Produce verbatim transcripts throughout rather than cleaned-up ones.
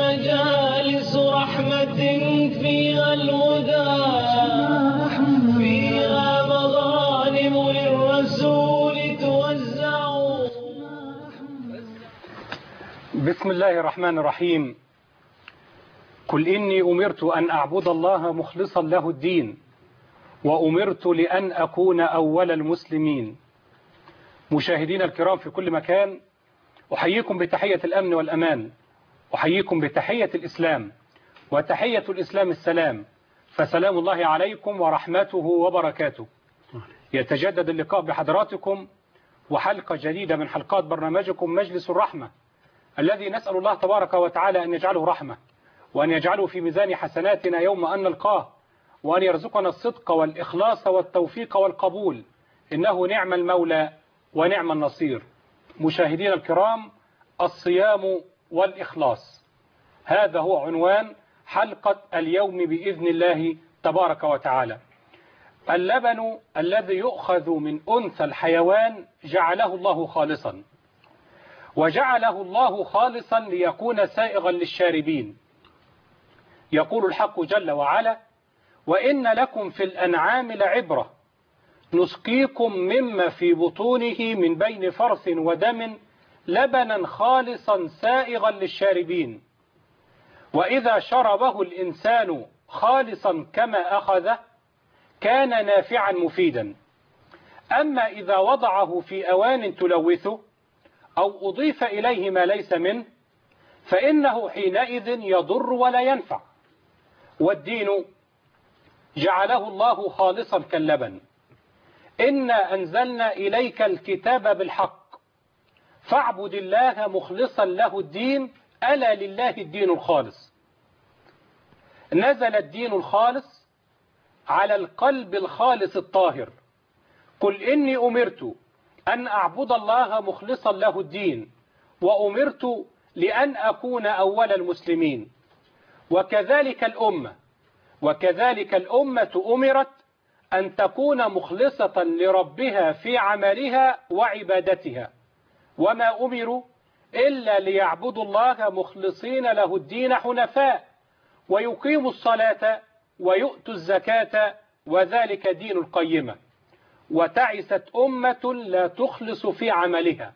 مجالس رحمة فيها الهدى فيها مغانم للرسول توزع. بسم الله الرحمن الرحيم. قل إني أمرت أن أعبد الله مخلصا له الدين وأمرت لأن أكون أول المسلمين. مشاهدين الكرام في كل مكان، أحييكم بتحية الأمن والأمان، أحييكم بتحية الإسلام، وتحية الإسلام السلام، فسلام الله عليكم ورحمته وبركاته. يتجدد اللقاء بحضراتكم وحلقة جديدة من حلقات برنامجكم مجلس الرحمة، الذي نسأل الله تبارك وتعالى أن يجعله رحمة، وأن يجعله في ميزان حسناتنا يوم أن نلقاه، وأن يرزقنا الصدق والإخلاص والتوفيق والقبول، إنه نعم المولى ونعم النصير. مشاهدينا الكرام، الصيام والإخلاص، هذا هو عنوان حلقة اليوم بإذن الله تبارك وتعالى. اللبن الذي يؤخذ من أنثى الحيوان جعله الله خالصا، وجعله الله خالصا ليكون سائغا للشاربين. يقول الحق جل وعلا: وإن لكم في الأنعام لعبرة نسقيكم مما في بطونه من بين فرث ودم لبنا خالصا سائغا للشاربين، وإذا شربه الإنسان خالصا كما أخذه كان نافعا مفيدا. أما إذا وضعه في أوان تلوثه أو أضيف إليه ما ليس منه فإنه حينئذ يضر ولا ينفع. والدين جعله الله خالصا كاللبن. إنا أنزلنا إليك الكتاب بالحق فاعبد الله مخلصا له الدين ألا لله الدين الخالص. نزل الدين الخالص على القلب الخالص الطاهر. قل إني أمرت أن أعبد الله مخلصا له الدين وأمرت لأن أكون أول المسلمين. وكذلك الأمة وكذلك الأمة أمرت أن تكون مخلصة لربها في عملها وعبادتها، وما أمروا إلا ليعبدوا الله مخلصين له الدين حنفاء ويقيموا الصلاة ويؤتوا الزكاة وذلك دين القيمة. وتعست أمة لا تخلص في عملها،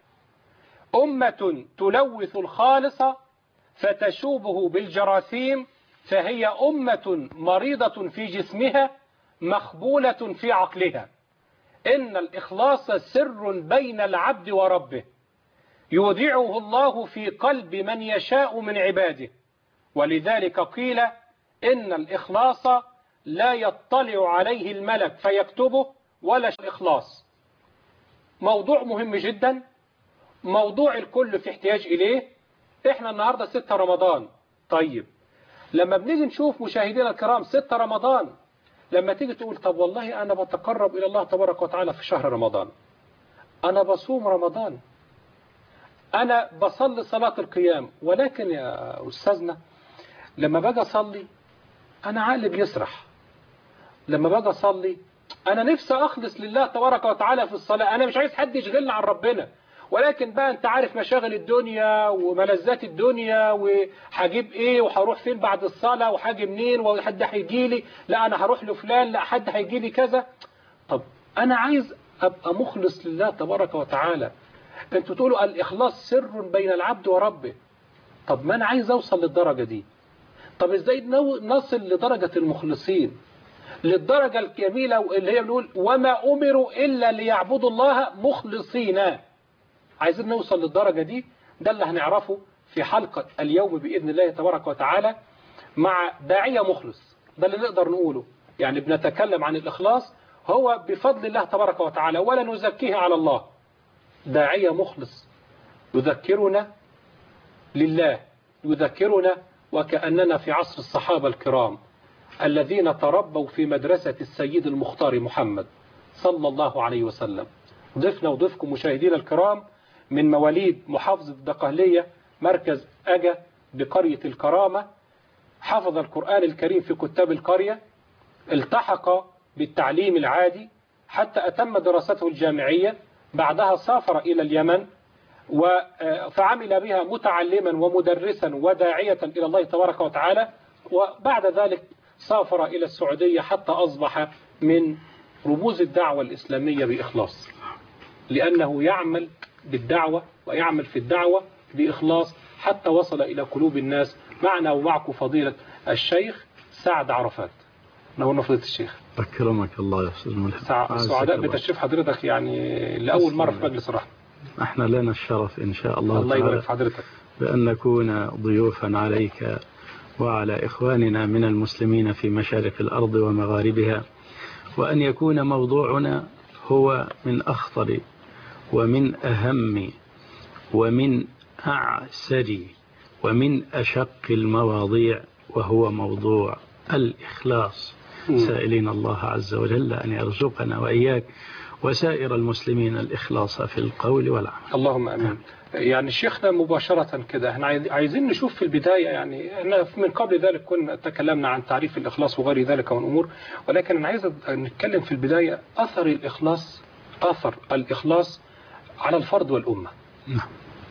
أمة تلوث الخالص فتشوبه بالجراثيم، فهي أمة مريضة في جسمها مخبولة في عقلها. إن الإخلاص سر بين العبد وربه يودعه الله في قلب من يشاء من عباده، ولذلك قيل إن الإخلاص لا يطلع عليه الملك فيكتبه ولا الإخلاص. موضوع مهم جدا، موضوع الكل في احتياج إليه. إحنا النهاردة ستة رمضان. طيب لما بنيجي نشوف مشاهدينا الكرام ستة رمضان، لما تيجي تقول طب والله أنا بتقرب إلى الله تبارك وتعالى في شهر رمضان، أنا بصوم رمضان، أنا بصلي صلاة القيام، ولكن يا أستاذنا لما باجي أصلي أنا عقلي بيسرح. لما باجي أصلي أنا نفسي أخلص لله تبارك وتعالى في الصلاة، أنا مش عايز حد يشغلنا عن ربنا، ولكن بقى أنت عارف مشاغل الدنيا وملذات الدنيا وهجيب إيه وهروح فين بعد الصلاة وهاجي منين وحد هيجي لي، لا أنا هروح لفلان، لا حد هيجي لي كذا. طب أنا عايز أبقى مخلص لله تبارك وتعالى. أنتوا تقولوا الإخلاص سر بين العبد وربه. طب ما أنا عايز أوصل للدرجة دي. طب إزاي نصل لدرجة المخلصين، للدرجة الجميلة اللي هي بنقول وما أمروا إلا ليعبدوا الله مخلصين؟ عايزين نوصل للدرجة دي. ده اللي هنعرفه في حلقة اليوم بإذن الله تبارك وتعالى مع داعية مخلص. ده اللي نقدر نقوله، يعني بنتكلم عن الإخلاص هو بفضل الله تبارك وتعالى ولا نزكيه على الله. داعية مخلص يذكرنا لله، يذكرنا وكأننا في عصر الصحابة الكرام الذين تربوا في مدرسة السيد المختار محمد صلى الله عليه وسلم. ضفنا وضفكم مشاهدينا الكرام من مواليد محافظة الدقهلية مركز أجا بقرية الكرامة، حفظ القرآن الكريم في كتاب القرية، التحق بالتعليم العادي حتى أتم دراسته الجامعية، بعدها سافر إلى اليمن فعمل بها متعلما ومدرسا وداعية إلى الله تبارك وتعالى، وبعد ذلك سافر إلى السعودية حتى أصبح من رموز الدعوة الإسلامية بإخلاص، لأنه يعمل بالدعوة ويعمل في الدعوة بإخلاص حتى وصل إلى قلوب الناس. معنا ومعكم فضيلة الشيخ سعد عرفات. نورنا فضيلة الشيخ. أكرمك الله يا أستاذ ملحم. سعداء بتشريف حضرتك يعني لأول مرة في مجلس الرحمة. احنا لنا الشرف إن شاء الله الله يبارك في حضرتك بأن نكون ضيوفا عليك وعلى إخواننا من المسلمين في مشارق الأرض ومغاربها، وأن يكون موضوعنا هو من أخطر ومن أهم ومن أعسر ومن أشق المواضيع، وهو موضوع الإخلاص. سائلين الله عز وجل أن يرزقنا وإياك وسائر المسلمين الإخلاص في القول والعمل. اللهم أمين. يعني شيخنا مباشرة كده احنا عايزين نشوف في البداية، يعني احنا من قبل ذلك كنا تكلمنا عن تعريف الإخلاص وغير ذلك من أمور، ولكن أنا عايز نتكلم في البداية أثر الإخلاص أثر الإخلاص على الفرد والأمة. نعم.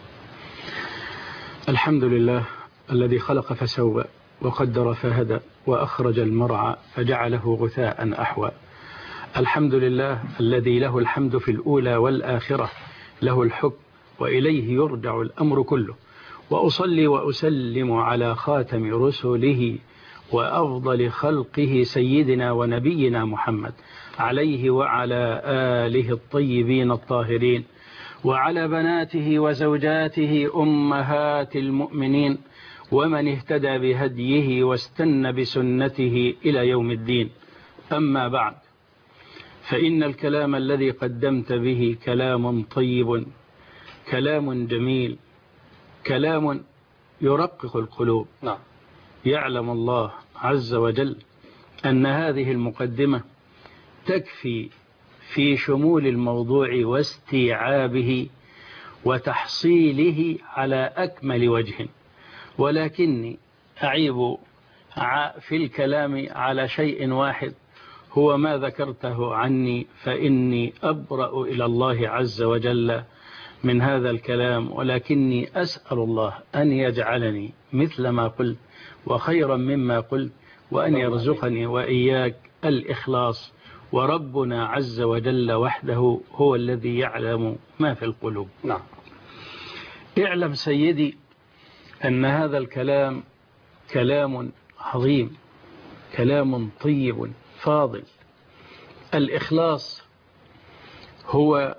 الحمد لله الذي خلق فسوى وقدر فهدى وأخرج المرعى فجعله غثاء أحوى. الحمد لله الذي له الحمد في الأولى والآخرة، له الحكم وإليه يرجع الأمر كله. وأصلي وأسلم على خاتم رسله وأفضل خلقه سيدنا ونبينا محمد، عليه وعلى آله الطيبين الطاهرين، وعلى بناته وزوجاته أمهات المؤمنين، ومن اهتدى بهديه واستنى بسنته إلى يوم الدين. أما بعد، فإن الكلام الذي قدمت به كلام طيب، كلام جميل، كلام يرقق القلوب. نعم. يعلم الله عز وجل أن هذه المقدمة تكفي في شمول الموضوع واستيعابه وتحصيله على أكمل وجه، ولكني أعيب في الكلام على شيء واحد هو ما ذكرته عني، فإني أبرأ إلى الله عز وجل من هذا الكلام، ولكني أسأل الله أن يجعلني مثل ما قلت وخيرا مما قلت، وأن يرزقني وإياك الإخلاص. وربنا عز وجل وحده هو الذي يعلم ما في القلوب. نعم. اعلم سيدي أن هذا الكلام كلام عظيم، كلام طيب فاضل. الإخلاص هو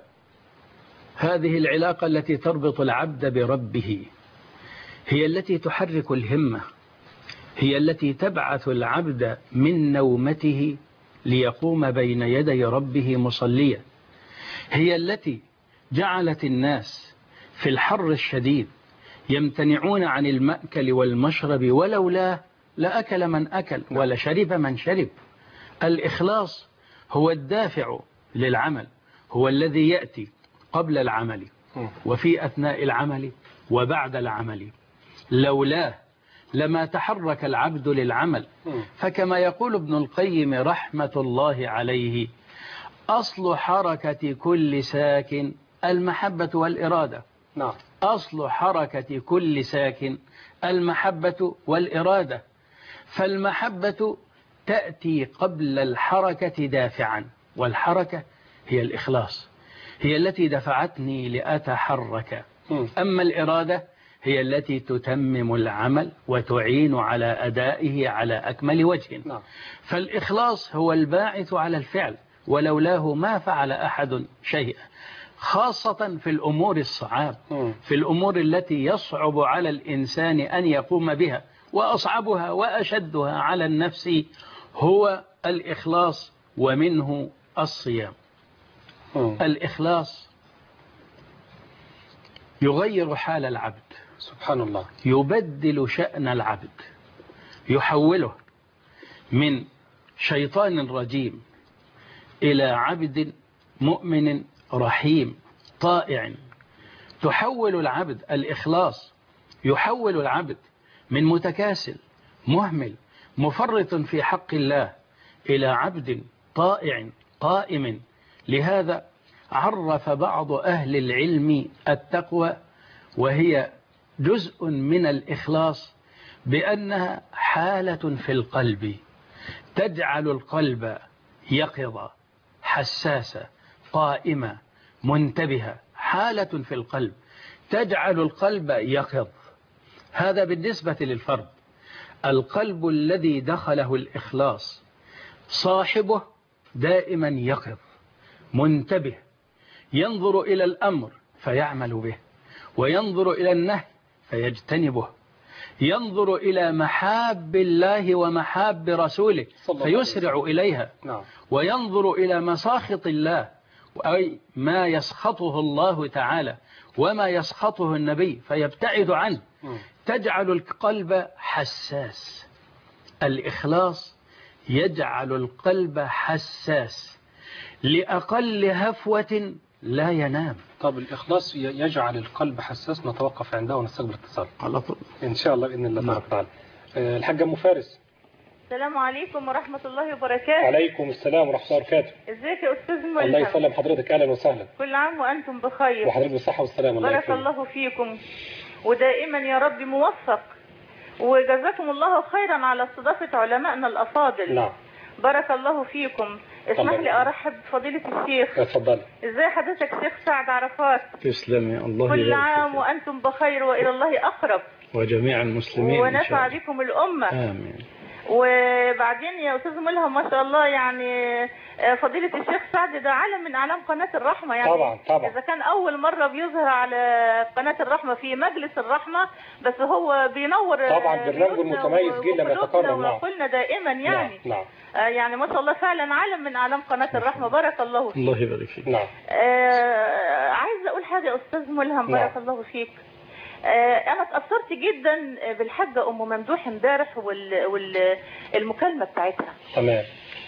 هذه العلاقة التي تربط العبد بربه، هي التي تحرك الهمة، هي التي تبعث العبد من نومته ليقوم بين يدي ربه مصليا، هي التي جعلت الناس في الحر الشديد يمتنعون عن المأكل والمشرب، ولولا لأكل من أكل ولشرب من شرب. الإخلاص هو الدافع للعمل، هو الذي يأتي قبل العمل وفي أثناء العمل وبعد العمل. لولاه لما تحرك العبد للعمل. فكما يقول ابن القيم رحمة الله عليه: أصل حركة كل ساكن المحبة والإرادة. نعم. أصل حركة كل ساكن المحبة والإرادة، فالمحبة تأتي قبل الحركة دافعا، والحركة هي الإخلاص، هي التي دفعتني لأتحرك. أما الإرادة هي التي تتمم العمل وتعين على أدائه على أكمل وجه. فالإخلاص هو الباعث على الفعل، ولولاه ما فعل أحد شيئا، خاصة في الأمور الصعاب، في الأمور التي يصعب على الإنسان أن يقوم بها، وأصعبها وأشدها على النفس هو الإخلاص، ومنه الصيام. الإخلاص يغير حال العبد، سبحان الله، يبدل شأن العبد، يحوله من شيطان رجيم إلى عبد مؤمن رحيم طائع. تحول العبد الإخلاص يحول العبد من متكاسل مهمل مفرط في حق الله إلى عبد طائع قائم. لهذا عرف بعض أهل العلم التقوى وهي جزء من الإخلاص بأنها حالة في القلب تجعل القلب يقظة حساسة قائمة منتبهة، حالة في القلب تجعل القلب يقظ. هذا بالنسبة للفرد. القلب الذي دخله الإخلاص صاحبه دائما يقظ منتبه، ينظر إلى الأمر فيعمل به، وينظر إلى النهي فيجتنبه، ينظر إلى محاب الله ومحاب رسوله فيسرع إليها، وينظر إلى مساخط الله أي ما يسخطه الله تعالى وما يسخطه النبي فيبتعد عنه. تجعل القلب حساس. الإخلاص يجعل القلب حساس لأقل هفوة لا ينام. طب الإخلاص يجعل القلب حساس. نتوقف عنده ونستقبل اتصال على طول إن شاء الله بإذن الله تبارك وتعالى. الحاج أم فارس. السلام عليكم ورحمة الله وبركاته. عليكم السلام ورحمة الله وبركاته. ازيك يا أستاذ ملهم؟ الله يسلم حضرتك، أهلا وسهلا. كل عام وأنتم بخير. وحضرتك بالصحة والسلامة. الله بارك الله فيكم ودائما يا رب موفق، وجزاكم الله خيرا على استضافة علمائنا الأفاضل. نعم. بارك الله فيكم. اسمح لي أرحب بفضيلة الشيخ. اتفضل. ازي حضرتك شيخ سعد عرفات؟ تسلمي. الله كل عام وأنتم بخير وإلى الله أقرب، وجميع المسلمين ونفع بكم الأمة. آمين. وبعدين يا أستاذ ملهم ما شاء الله يعني فضيلة الشيخ سعد ده علم من أعلام قناة الرحمة يعني. طبعا طبعا. إذا كان أول مرة بيظهر على قناة الرحمة في مجلس الرحمة، بس هو بينور طبعا برنامج متميز جدا لما يتكرر. نعم. وقلنا دائما يعني. نعم. نعم. آه يعني ما شاء الله فعلا علم من أعلام قناة الرحمة. بارك الله فيك. الله يبارك فيك. نعم. آه عايز أقول حاجة يا أستاذ ملهم. بارك نعم. الله فيك. أنا اتأثرت جدا بالحاجة أم ممدوح امبارح والمكالمة بتاعتها. تمام.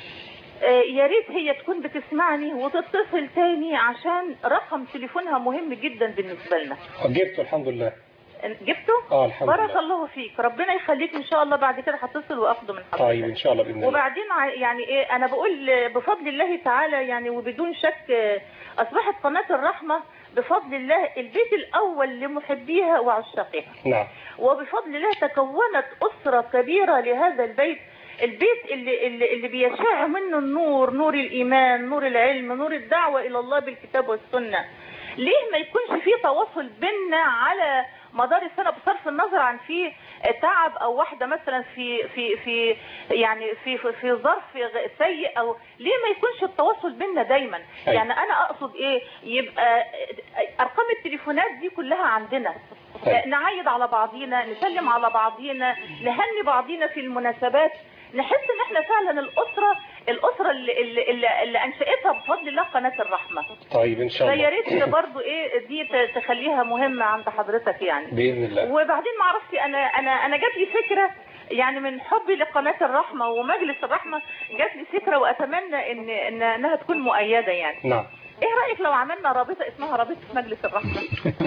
يا ريت هي تكون بتسمعني وتتصل تاني عشان رقم تليفونها مهم جدا بالنسبة لنا. جبته الحمد لله. جبته؟ اه الحمد بارك لله. بارك الله فيك، ربنا يخليك ان شاء الله. بعد كده هتصل واخده من حضرتك. طيب ان شاء الله باذن الله. وبعدين يعني ايه، انا بقول بفضل الله تعالى يعني وبدون شك اصبحت قناة الرحمة بفضل الله البيت الأول لمحبيها وعشاقها. نعم. وبفضل الله تكونت أسرة كبيرة لهذا البيت، البيت اللي, اللي, اللي بيشع منه النور، نور الإيمان، نور العلم، نور الدعوة إلى الله بالكتاب والسنة. ليه ما يكونش فيه تواصل بيننا على مدار السنة بصرف النظر عن في تعب او واحدة مثلا في في في يعني في في, في ظرف سيء، او ليه ما يكونش التواصل بيننا دايما؟ أي. يعني انا اقصد ايه، يبقى ارقام التليفونات دي كلها عندنا. أي. نعيد على بعضينا، نسلم على بعضينا، نهني بعضينا في المناسبات، نحس ان احنا فعلا الاسره الاسره اللي, اللي, اللي انشئتها بفضل الله قناه الرحمه. طيب ان شاء الله. فيا ريت برضه ايه دي تخليها مهمه عند حضرتك يعني. باذن الله. وبعدين ما اعرفش انا انا انا جات لي فكره يعني من حبي لقناه الرحمه ومجلس الرحمه، جات لي فكره واتمنى ان, إن انها تكون مؤيده يعني. نعم. ايه رايك لو عملنا رابطه اسمها رابطه مجلس الرحمه؟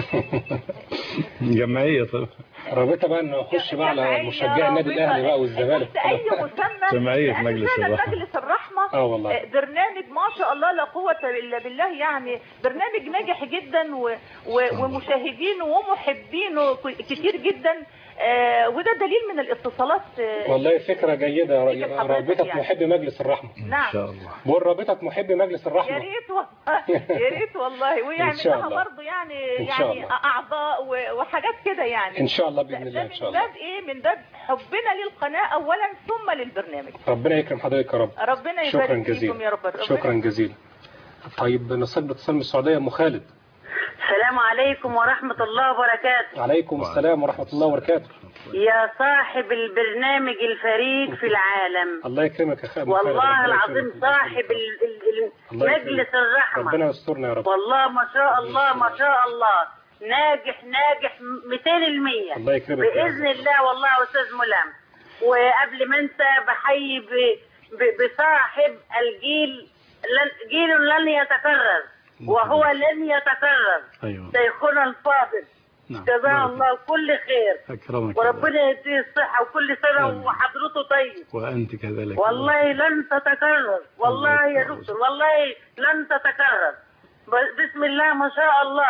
جمعيه. طب رابطه بقى نخش بقى على مشجعي النادي الاهلي بقى والزمالك. اي مسمى. جمعيه مجلس الرحمه. مجلس الرحمه. اه والله. برنامج ما شاء الله لا قوه الا بالله يعني، برنامج ناجح جدا و... و... ومشاهدينه ومحبينه كتير جدا. آه وده دليل من الاتصالات. آه والله فكرة جيدة. رابطة يعني. محب مجلس الرحمة. نعم. إن شاء الله. بقول رابطة محب مجلس الرحمة. يا ريت والله. يا ريت والله. ويعمل لها برضه يعني يعني أعضاء وحاجات كده يعني. إن شاء الله بإذن الله. إن شاء الله. من باب إيه؟ من باب حبنا للقناة أولا ثم للبرنامج. ربنا يكرم حضرتك يا رب. ربنا يبارك فيكم يا رب. شكرا جزيلا. طيب نستقبل اتصال من السعودية. أم خالد. السلام عليكم ورحمة الله وبركاته. عليكم السلام ورحمة الله وبركاته. يا صاحب البرنامج الفريد في العالم. الله يكرمك يا خالد. والله العظيم صاحب مجلس الرحمة. ربنا يسترنا يا رب. والله ما شاء الله ما شاء الله ناجح ناجح مئتين بالمئة. الله يكرمك بإذن الله. والله يا أستاذ ملهم، وقبل ما انسى بحيي بصاحب الجيل، جيل لن يتكرر وهو لن يتكرر. أيوة. شيخنا الفاضل. نعم. جزاه الله كل خير. أكرمك. وربنا يديه الصحة وكل سنة وحضرته طيب. وأنت كذلك. والله لن تتكرر. والله يا دكتور والله لن تتكرر. بسم الله ما شاء الله.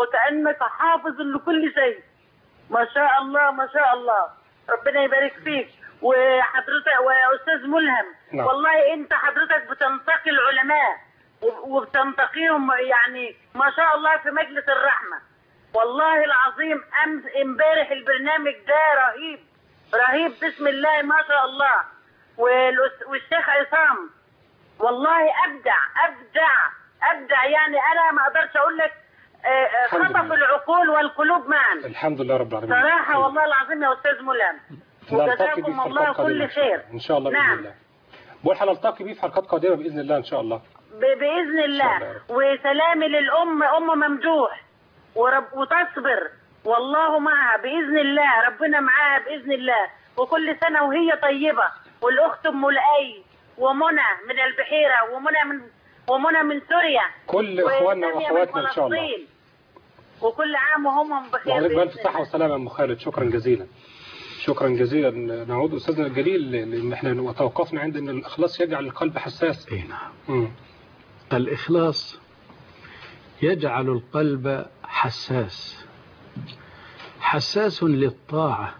وكأنك حافظ لكل شيء. ما شاء الله ما شاء الله، ربنا يبارك فيك. وحضرتك ويا أستاذ ملهم، نعم. والله أنت حضرتك بتنتقي العلماء وبتنتقيهم يعني ما شاء الله في مجلس الرحمة. والله العظيم أمس امبارح البرنامج ده رهيب رهيب بسم الله ما شاء الله. والشيخ عصام والله أبدع أبدع أبدع، يعني أنا ما أقدرش أقول لك خطف العقول والقلوب معا. الحمد لله رب العالمين صراحة والله العظيم يا أستاذ ملهم، وجزاكم الله كل خير إن شاء الله. نعم. بإذن الله بقول هنلتقي بيه في حلقات قادمة بإذن الله إن شاء الله. بإذن الله. وسلامي للأم أم ممدوح ورب وتصبر والله معها بإذن الله، ربنا معاها بإذن الله، وكل سنة وهي طيبة. والأخت أم لؤي ومنى من البحيرة ومنى من ومنى من سوريا، كل إخواننا وأخواتنا إن شاء الله، وكل عام وهم بخير. وعليك بألف صحة وسلامة يا أم خالد. شكرا جزيلا شكرا جزيلا. نعود أستاذنا الجليل، لأن احنا توقفنا عند أن الإخلاص يجعل القلب حساس. اي نعم. الإخلاص يجعل القلب حساس حساس للطاعة،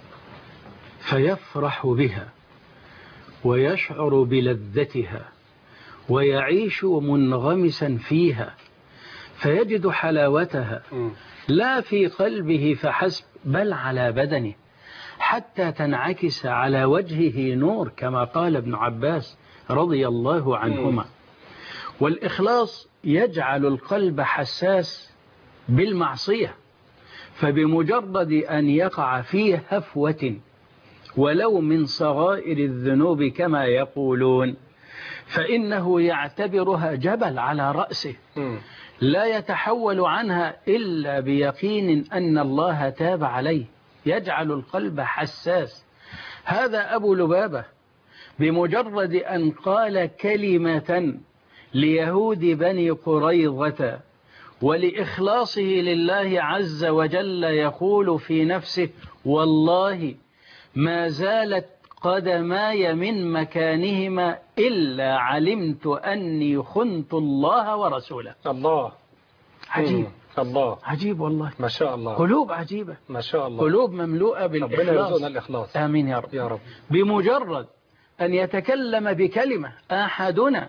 فيفرح بها ويشعر بلذتها ويعيش منغمسا فيها، فيجد حلاوتها لا في قلبه فحسب بل على بدنه، حتى تنعكس على وجهه نور كما قال ابن عباس رضي الله عنهما. والإخلاص يجعل القلب حساس بالمعصية، فبمجرد أن يقع فيه هفوة ولو من صغائر الذنوب كما يقولون، فإنه يعتبرها جبل على رأسه لا يتحول عنها إلا بيقين أن الله تاب عليه، يجعل القلب حساس. هذا أبو لبابة بمجرد أن قال كلمة ليهود بني قريظة ولإخلاصه لله عز وجل يقول في نفسه والله ما زالت قدماي من مكانهما إلا علمت أني خنت الله ورسوله. الله عجيب. الله عجيب والله ما شاء الله. قلوب عجيبة ما شاء الله. قلوب مملوءة بالإخلاص. ربنا يرزقنا الإخلاص. آمين يا رب. يا رب. بمجرد أن يتكلم بكلمة أحدنا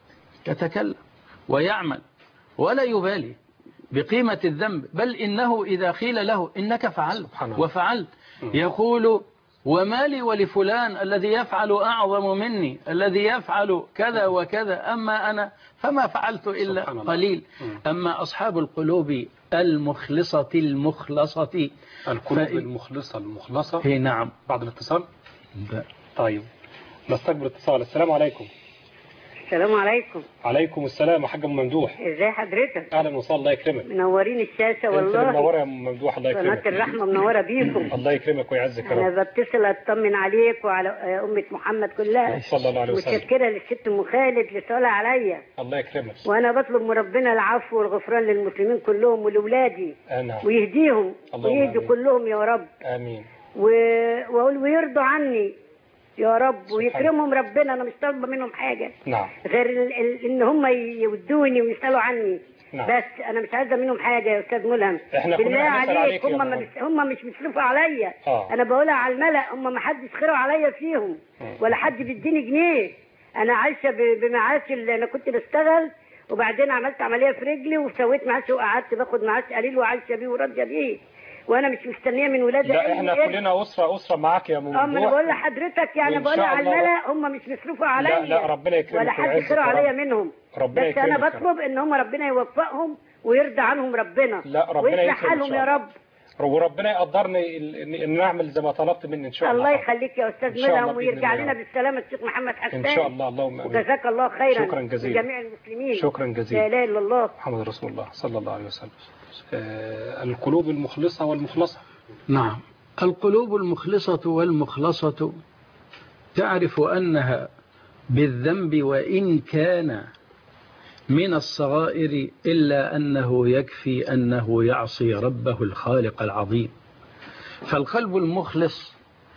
يتكلم ويعمل ولا يبالي بقيمة الذنب، بل إنه إذا قيل له إنك فعلت وفعلت يقول وما لي ولفلان الذي يفعل أعظم مني، الذي يفعل كذا وكذا، أما أنا فما فعلت إلا قليل. أما أصحاب القلوب المخلصة المخلصة القلوب ف... المخلصة المخلصة هي نعم. بعد الاتصال لا. طيب نستقبل اتصال. السلام عليكم. السلام عليكم. عليكم السلام يا حاج ام ممدوح. ازي حضرتك؟ اهلا وسهلا. الله يكرمك. منورين الشاشه والله. انت منوره يا ام ممدوح. الله يكرمك. قناه الرحمه منوره بيكم. الله يكرمك ويعزك يا رب. انا بتصل اطمن عليك وعلى امه محمد كلها صلى الله عليه وسلم. متشكره للست ام خالد اللي سأل عليا. الله يكرمك. وانا بطلب من ربنا العفو والغفران للمسلمين كلهم ولأولادي نعم. ويهديهم ويهدوا كلهم يا رب. امين. واقول ويرضوا عني يا رب ويكرمهم ربنا. انا مش طالبه منهم حاجه نعم غير ال ال ان هم يودوني ويسالوا عني. نعم. بس انا مش عايزه منهم حاجه يا استاذ ملهم. احنا بالله عليك هم مش هم مش بيصرفوا عليا. آه. انا بقولها على الملأ، هم ما حدش خيروا عليا فيهم ولا حد بيديني جنيه. انا عايشه بمعاش اللي انا كنت بشتغل وبعدين عملت عمليه في رجلي وسويت معاش وقعدت باخد معاش قليل وعايشه بيه وراضيه بيه، وانا مش مستنيه من ولادي. لا احنا إيه؟ كلنا اسره اسره معاك يا ممدوح. اه ما انا بقول لحضرتك يعني بقول على الملأ هم مش بيصرفوا عليا. لا لا ربنا يكرمك ولا حد خيره عليا منهم. ربنا بس انا بطلب ان هم ربنا يوفقهم ويرضى عنهم ربنا. لا ربنا ويصلح حالهم يا رب. وربنا يقدرني ان نعمل زي ما طلبت مني ان شاء الله. الله يخليك يا استاذ ملهم ويرجع لنا بالسلامه الشيخ محمد حسان ان شاء الله. اللهم امين. وجزاك الله خيرا. شكرا جزيلا لجميع المسلمين. شكرا جزيلا. لا اله الا الله محمد رسول الله صلى الله عليه وسلم. آه القلوب المخلصه والمخلصه. نعم. القلوب المخلصة والمخلصة تعرف أنها بالذنب وإن كان من الصغائر إلا أنه يكفي أنه يعصي ربه الخالق العظيم. فالقلب المخلص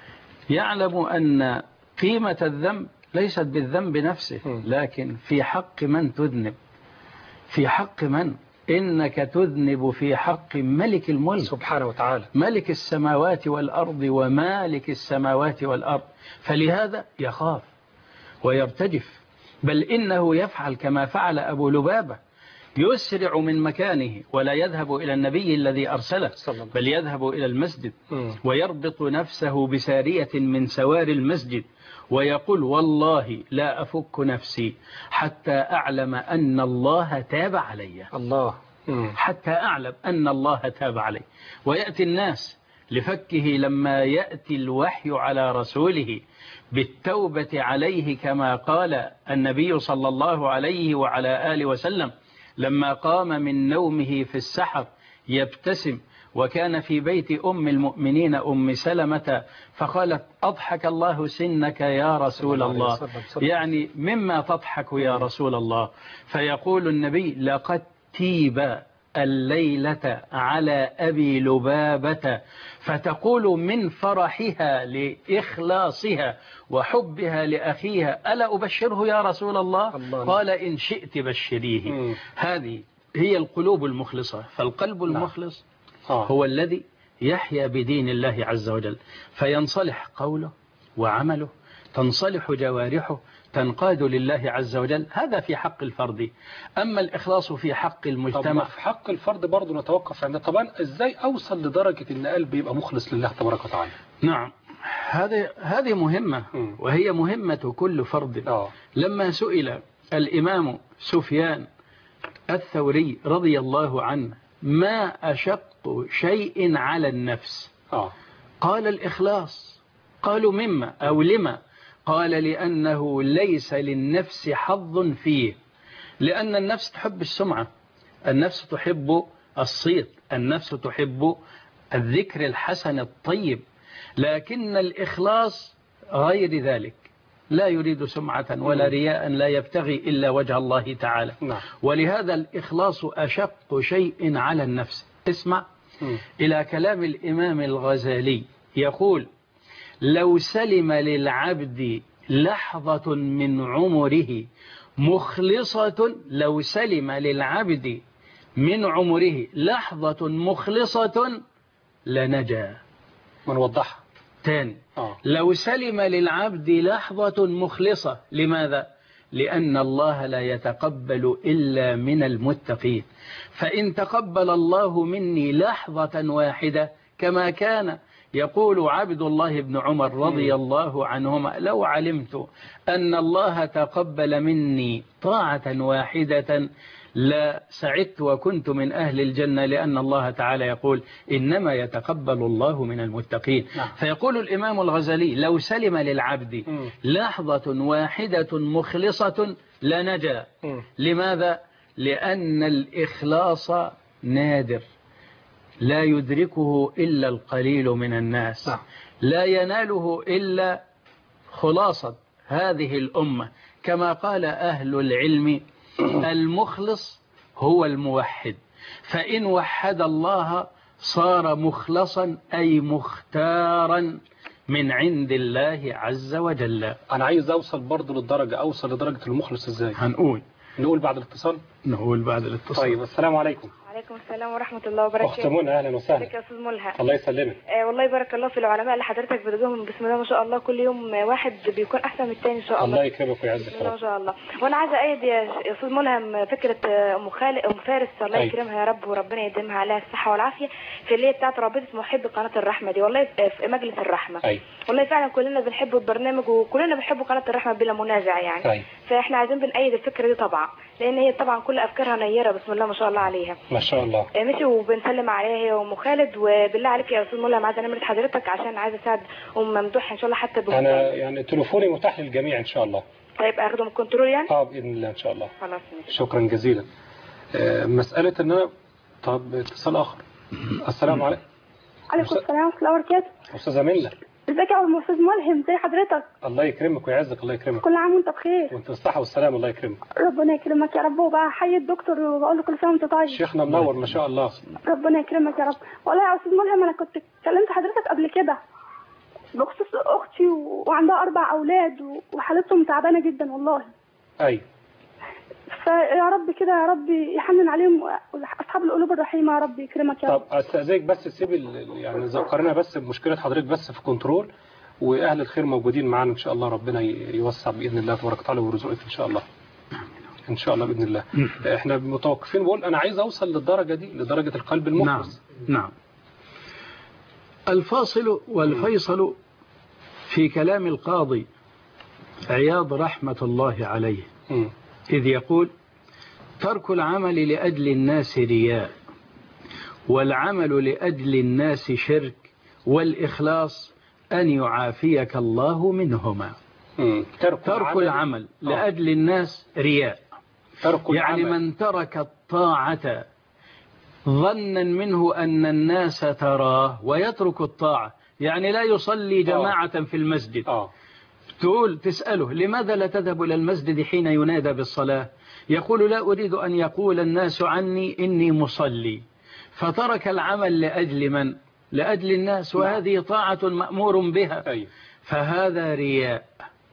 يعلم أن قيمة الذنب ليست بالذنب نفسه، لكن في حق من تذنب، في حق من إنك تذنب في حق ملك الملك سبحانه وتعالى، ملك السماوات والأرض ومالك السماوات والأرض، فلهذا يخاف ويرتجف، بل إنه يفعل كما فعل أبو لبابة، يسرع من مكانه ولا يذهب إلى النبي الذي أرسله، بل يذهب إلى المسجد ويربط نفسه بسارية من سوار المسجد ويقول والله لا أفك نفسي حتى أعلم أن الله تاب علي، الله حتى أعلم أن الله تاب علي. ويأتي الناس لفكه لما يأتي الوحي على رسوله بالتوبة عليه، كما قال النبي صلى الله عليه وعلى آله وسلم لما قام من نومه في السحر يبتسم، وكان في بيت أم المؤمنين أم سلمة، فقالت أضحك الله سنك يا رسول الله، يعني مما تضحك يا رسول الله؟ فيقول النبي لقد تيب الليلة على أبي لبابة، فتقول من فرحها لإخلاصها وحبها لأخيها ألا أبشره يا رسول الله؟ الله. قال إن شئت بشريه. م. هذه هي القلوب المخلصة، فالقلب المخلص آه. هو الذي يحيا بدين الله عز وجل، فينصلح قوله وعمله، تنصلح جوارحه، تنقاد لله عز وجل. هذا في حق الفرد. أما الإخلاص في حق المجتمع، في حق الفرد برضه نتوقف عند طبعا إزاي أوصل لدرجة إن قلبي يبقى مخلص لله تبارك وتعالى. نعم، هذه هذه مهمة، وهي مهمة كل فرد. أوه. لما سئل الإمام سفيان الثوري رضي الله عنه ما أشق شيء على النفس؟ أوه. قال الإخلاص. قالوا مما أو لما؟ قال لأنه ليس للنفس حظ فيه، لأن النفس تحب السمعة، النفس تحب الصيت، النفس تحب الذكر الحسن الطيب، لكن الإخلاص غير ذلك، لا يريد سمعة ولا رياء، لا يبتغي إلا وجه الله تعالى. ولهذا الإخلاص أشق شيء على النفس. اسمع إلى كلام الإمام الغزالي، يقول لو سلم للعبد لحظة من عمره مخلصة، لو سلم للعبد من عمره لحظة مخلصة لنجا. من وضحها تاني. آه. لو سلم للعبد لحظة مخلصة، لماذا؟ لأن الله لا يتقبل إلا من المتقين، فإن تقبل الله مني لحظة واحدة كما كان يقول عبد الله بن عمر رضي الله عنهما لو علمت أن الله تقبل مني طاعة واحدة لا سعدت وكنت من أهل الجنة، لأن الله تعالى يقول إنما يتقبل الله من المتقين. نعم. فيقول الإمام الغزالي لو سلم للعبد م. لحظة واحدة مخلصة لنجا. م. لماذا؟ لأن الإخلاص نادر، لا يدركه إلا القليل من الناس. نعم. لا يناله إلا خلاصة هذه الأمة، كما قال أهل العلم المخلص هو الموحد، فإن وحد الله صار مخلصا أي مختارا من عند الله عز وجل. أنا عايز أوصل برضو للدرجة، أوصل لدرجة المخلص إزاي؟ هنقول نقول بعد الاتصال. نقول بعد الاتصال. طيب، السلام عليكم. وعليكم السلام ورحمة الله وبركاته. أخت منى أهلا وسهلا. ازيك يا أستاذ ملهم؟ الله يسلمك. آه والله بارك الله في العلماء اللي حضرتك بتدوهم، بسم الله ما شاء الله، كل يوم واحد بيكون أحسن من الثاني إن شاء الله. الله يكرمك ويعزك. بسم الله ما شاء الله. وأنا عايزة أيد يا أستاذ ملهم فكرة أم خالد أم فارس الله أي. يكرمها يا رب وربنا يديمها عليها الصحة والعافية، في اللي هي بتاعت رابطة محب قناة الرحمة دي، والله في مجلس الرحمة. أي. والله فعلا كلنا بنحب البرنامج وكلنا بنحب قناة الرحمة بلا منازع يعني. أي. فإحنا عايزين بنأيد الفكرة دي طبعا، لأن هي طبعا كل أفكارها نيرة بسم الله ما شاء الله عليها. ما شاء الله. ماشي، وبنسلم عليها هي وام خالد، وبالله عليك يا استاذ ملهم عايزه نمره حضرتك عشان عايزه اساعد ام ممدوح ان شاء الله حتى بموضوع. انا يعني تليفوني متاح للجميع ان شاء الله. طيب اخده من الكنترول يعني؟ اه باذن الله ان شاء الله. خلاص ماشي. شكرا جزيلا. آه مساله ان انا طب اتصال اخر. السلام عليكم. عليكم السلام ورحمه الله وبركاته. استاذه منى. ازيك يا استاذ ملهم؟ ازي حضرتك؟ الله يكرمك ويعزك. الله يكرمك. كل عام وانت بخير. وانت بالصحه والسلامه. الله يكرمك. ربنا يكرمك يا رب، وبحيي الدكتور وبقول له كل سنه وانت طيب. شيخنا منور ما شاء الله. ربنا يكرمك يا رب. والله يا استاذ ملهم انا كنت كلمت حضرتك قبل كده بخصوص اختي وعندها اربع اولاد وحالتهم تعبانه جدا والله. ايوه. فيا رب كده يا رب يحنن عليهم اصحاب القلوب الرحيمه، يا رب يكرمك يا رب. طب استاذنك بس تسيب يعني ذكرنا بس بمشكله حضرتك بس في كنترول، واهل الخير موجودين معانا ان شاء الله، ربنا يوسع باذن الله تبارك وتعالى ويرزقك ان شاء الله ان شاء الله باذن الله. احنا متوقفين، بقول انا عايز اوصل للدرجه دي، لدرجه القلب المخلص. نعم نعم. الفاصل والفيصل في كلام القاضي عياض رحمة الله عليه م. إذ يقول: ترك العمل لأجل الناس رياء، والعمل لأجل الناس شرك، والإخلاص أن يعافيك الله منهما. م. ترك, ترك العمل, العمل لأجل الناس رياء، ترك يعني العمل. من ترك الطاعة ظنا منه أن الناس تراه ويترك الطاعة، يعني لا يصلي جماعة آه. في المسجد آه. تقول تسأله: لماذا لا تذهب إلى المسجد حين ينادى بالصلاة؟ يقول: لا أريد أن يقول الناس عني إني مصلي. فترك العمل لأجل من؟ لأجل الناس، وهذه طاعة مأمور بها. أي. فهذا رياء.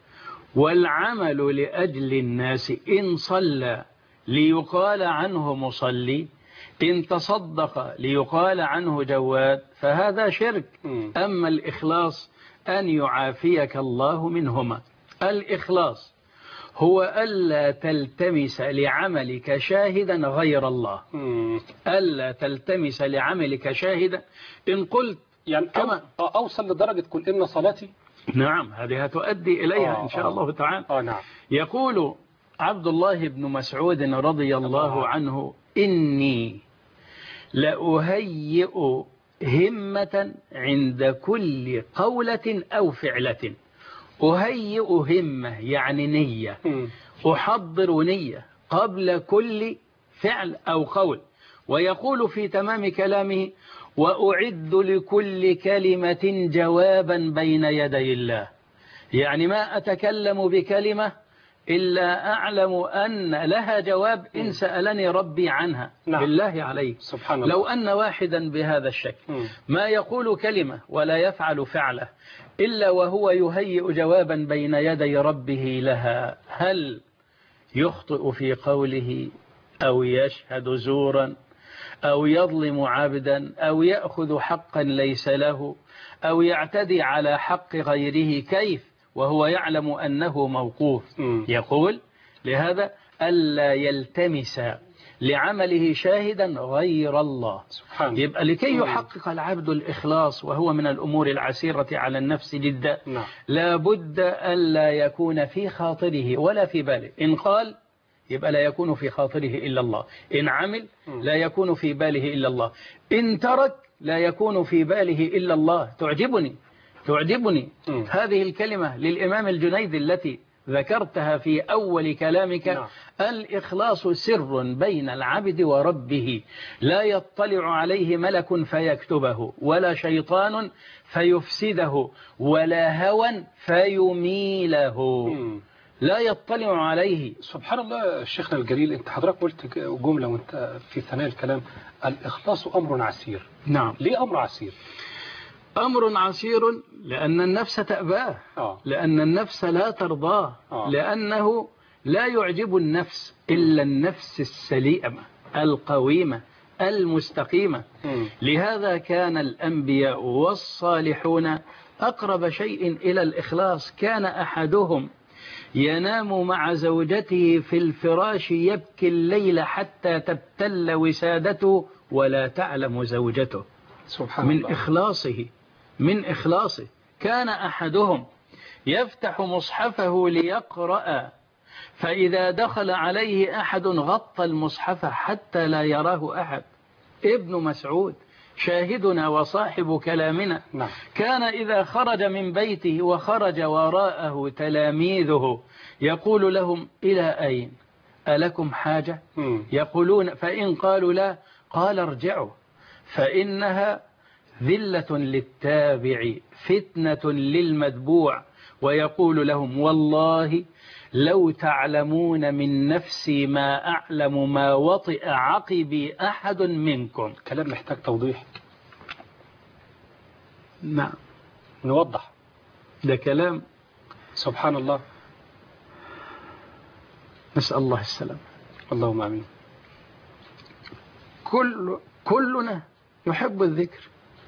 والعمل لأجل الناس إن صلى ليقال عنه مصلي، إن تصدق ليقال عنه جواد، فهذا شرك. م. أما الإخلاص أن يعافيك الله منهما. الإخلاص هو ألا تلتمس لعملك شاهدا غير الله. م. ألا تلتمس لعملك شاهدا. إن قلت يعني كما أوصل لدرجة قل إن صلاتي. نعم، هذه هتؤدي إليها آه إن شاء آه الله تعالى. آه نعم. يقول عبد الله بن مسعود رضي الله آه. عنه: إني لأهيئ همة عند كل قولة أو فعلة. أهيئ همة يعني نية، أحضر نية قبل كل فعل أو قول. ويقول في تمام كلامه: وأعد لكل كلمة جوابا بين يدي الله. يعني ما أتكلم بكلمة إلا أعلم أن لها جواب إن سألني ربي عنها. نعم. بالله عليك، سبحان الله. لو أن واحدا بهذا الشكل ما يقول كلمة ولا يفعل فعله إلا وهو يهيئ جوابا بين يدي ربه لها، هل يخطئ في قوله أو يشهد زورا أو يظلم عبدا أو يأخذ حقا ليس له أو يعتدي على حق غيره؟ كيف وهو يعلم أنه موقوف؟ م. يقول لهذا ألا يلتمس لعمله شاهدا غير الله. سبحان. يبقى لكي يحقق العبد الإخلاص، وهو من الأمور العسيرة على النفس جدا، نعم. لا بد ألا يكون في خاطره ولا في باله. إن قال يبقى لا يكون في خاطره إلا الله، إن عمل لا يكون في باله إلا الله، إن ترك لا يكون في باله إلا الله. تعجبني تعجبني م. هذه الكلمة للإمام الجنيد التي ذكرتها في أول كلامك. نعم. الإخلاص سر بين العبد وربه، لا يطلع عليه ملك فيكتبه، ولا شيطان فيفسده، ولا هوى فيميله. م. لا يطلع عليه. سبحان الله. شيخنا الجليل، انت حضرتك قلت جملة وانت في ثناء الكلام: الإخلاص أمر عسير. نعم. ليه أمر عسير؟ أمر عسير لأن النفس تأباه، آه. لأن النفس لا ترضاه، آه. لأنه لا يعجب النفس إلا النفس السليمة القويمة المستقيمة. م. لهذا كان الأنبياء والصالحون أقرب شيء إلى الإخلاص. كان أحدهم ينام مع زوجته في الفراش يبكي الليل حتى تبتل وسادته ولا تعلم زوجته. سبحان من الله. إخلاصه من إخلاصه كان أحدهم يفتح مصحفه ليقرأ، فإذا دخل عليه أحد غطى المصحف حتى لا يراه أحد. ابن مسعود شاهدنا وصاحب كلامنا. نعم. كان إذا خرج من بيته وخرج وراءه تلاميذه يقول لهم: إلى أين؟ ألكم حاجة؟ م. يقولون، فإن قالوا لا قال: ارجعوا، فإنها ذلة للتابع فتنة للمتبوع. ويقول لهم: والله لو تعلمون من نفسي ما أعلم ما وطئ عقبي أحد منكم. كلام محتاج توضيح. نعم، نوضح. ده كلام سبحان الله. نسأل الله السلام. اللهم امين. كل كلنا يحب الذكر،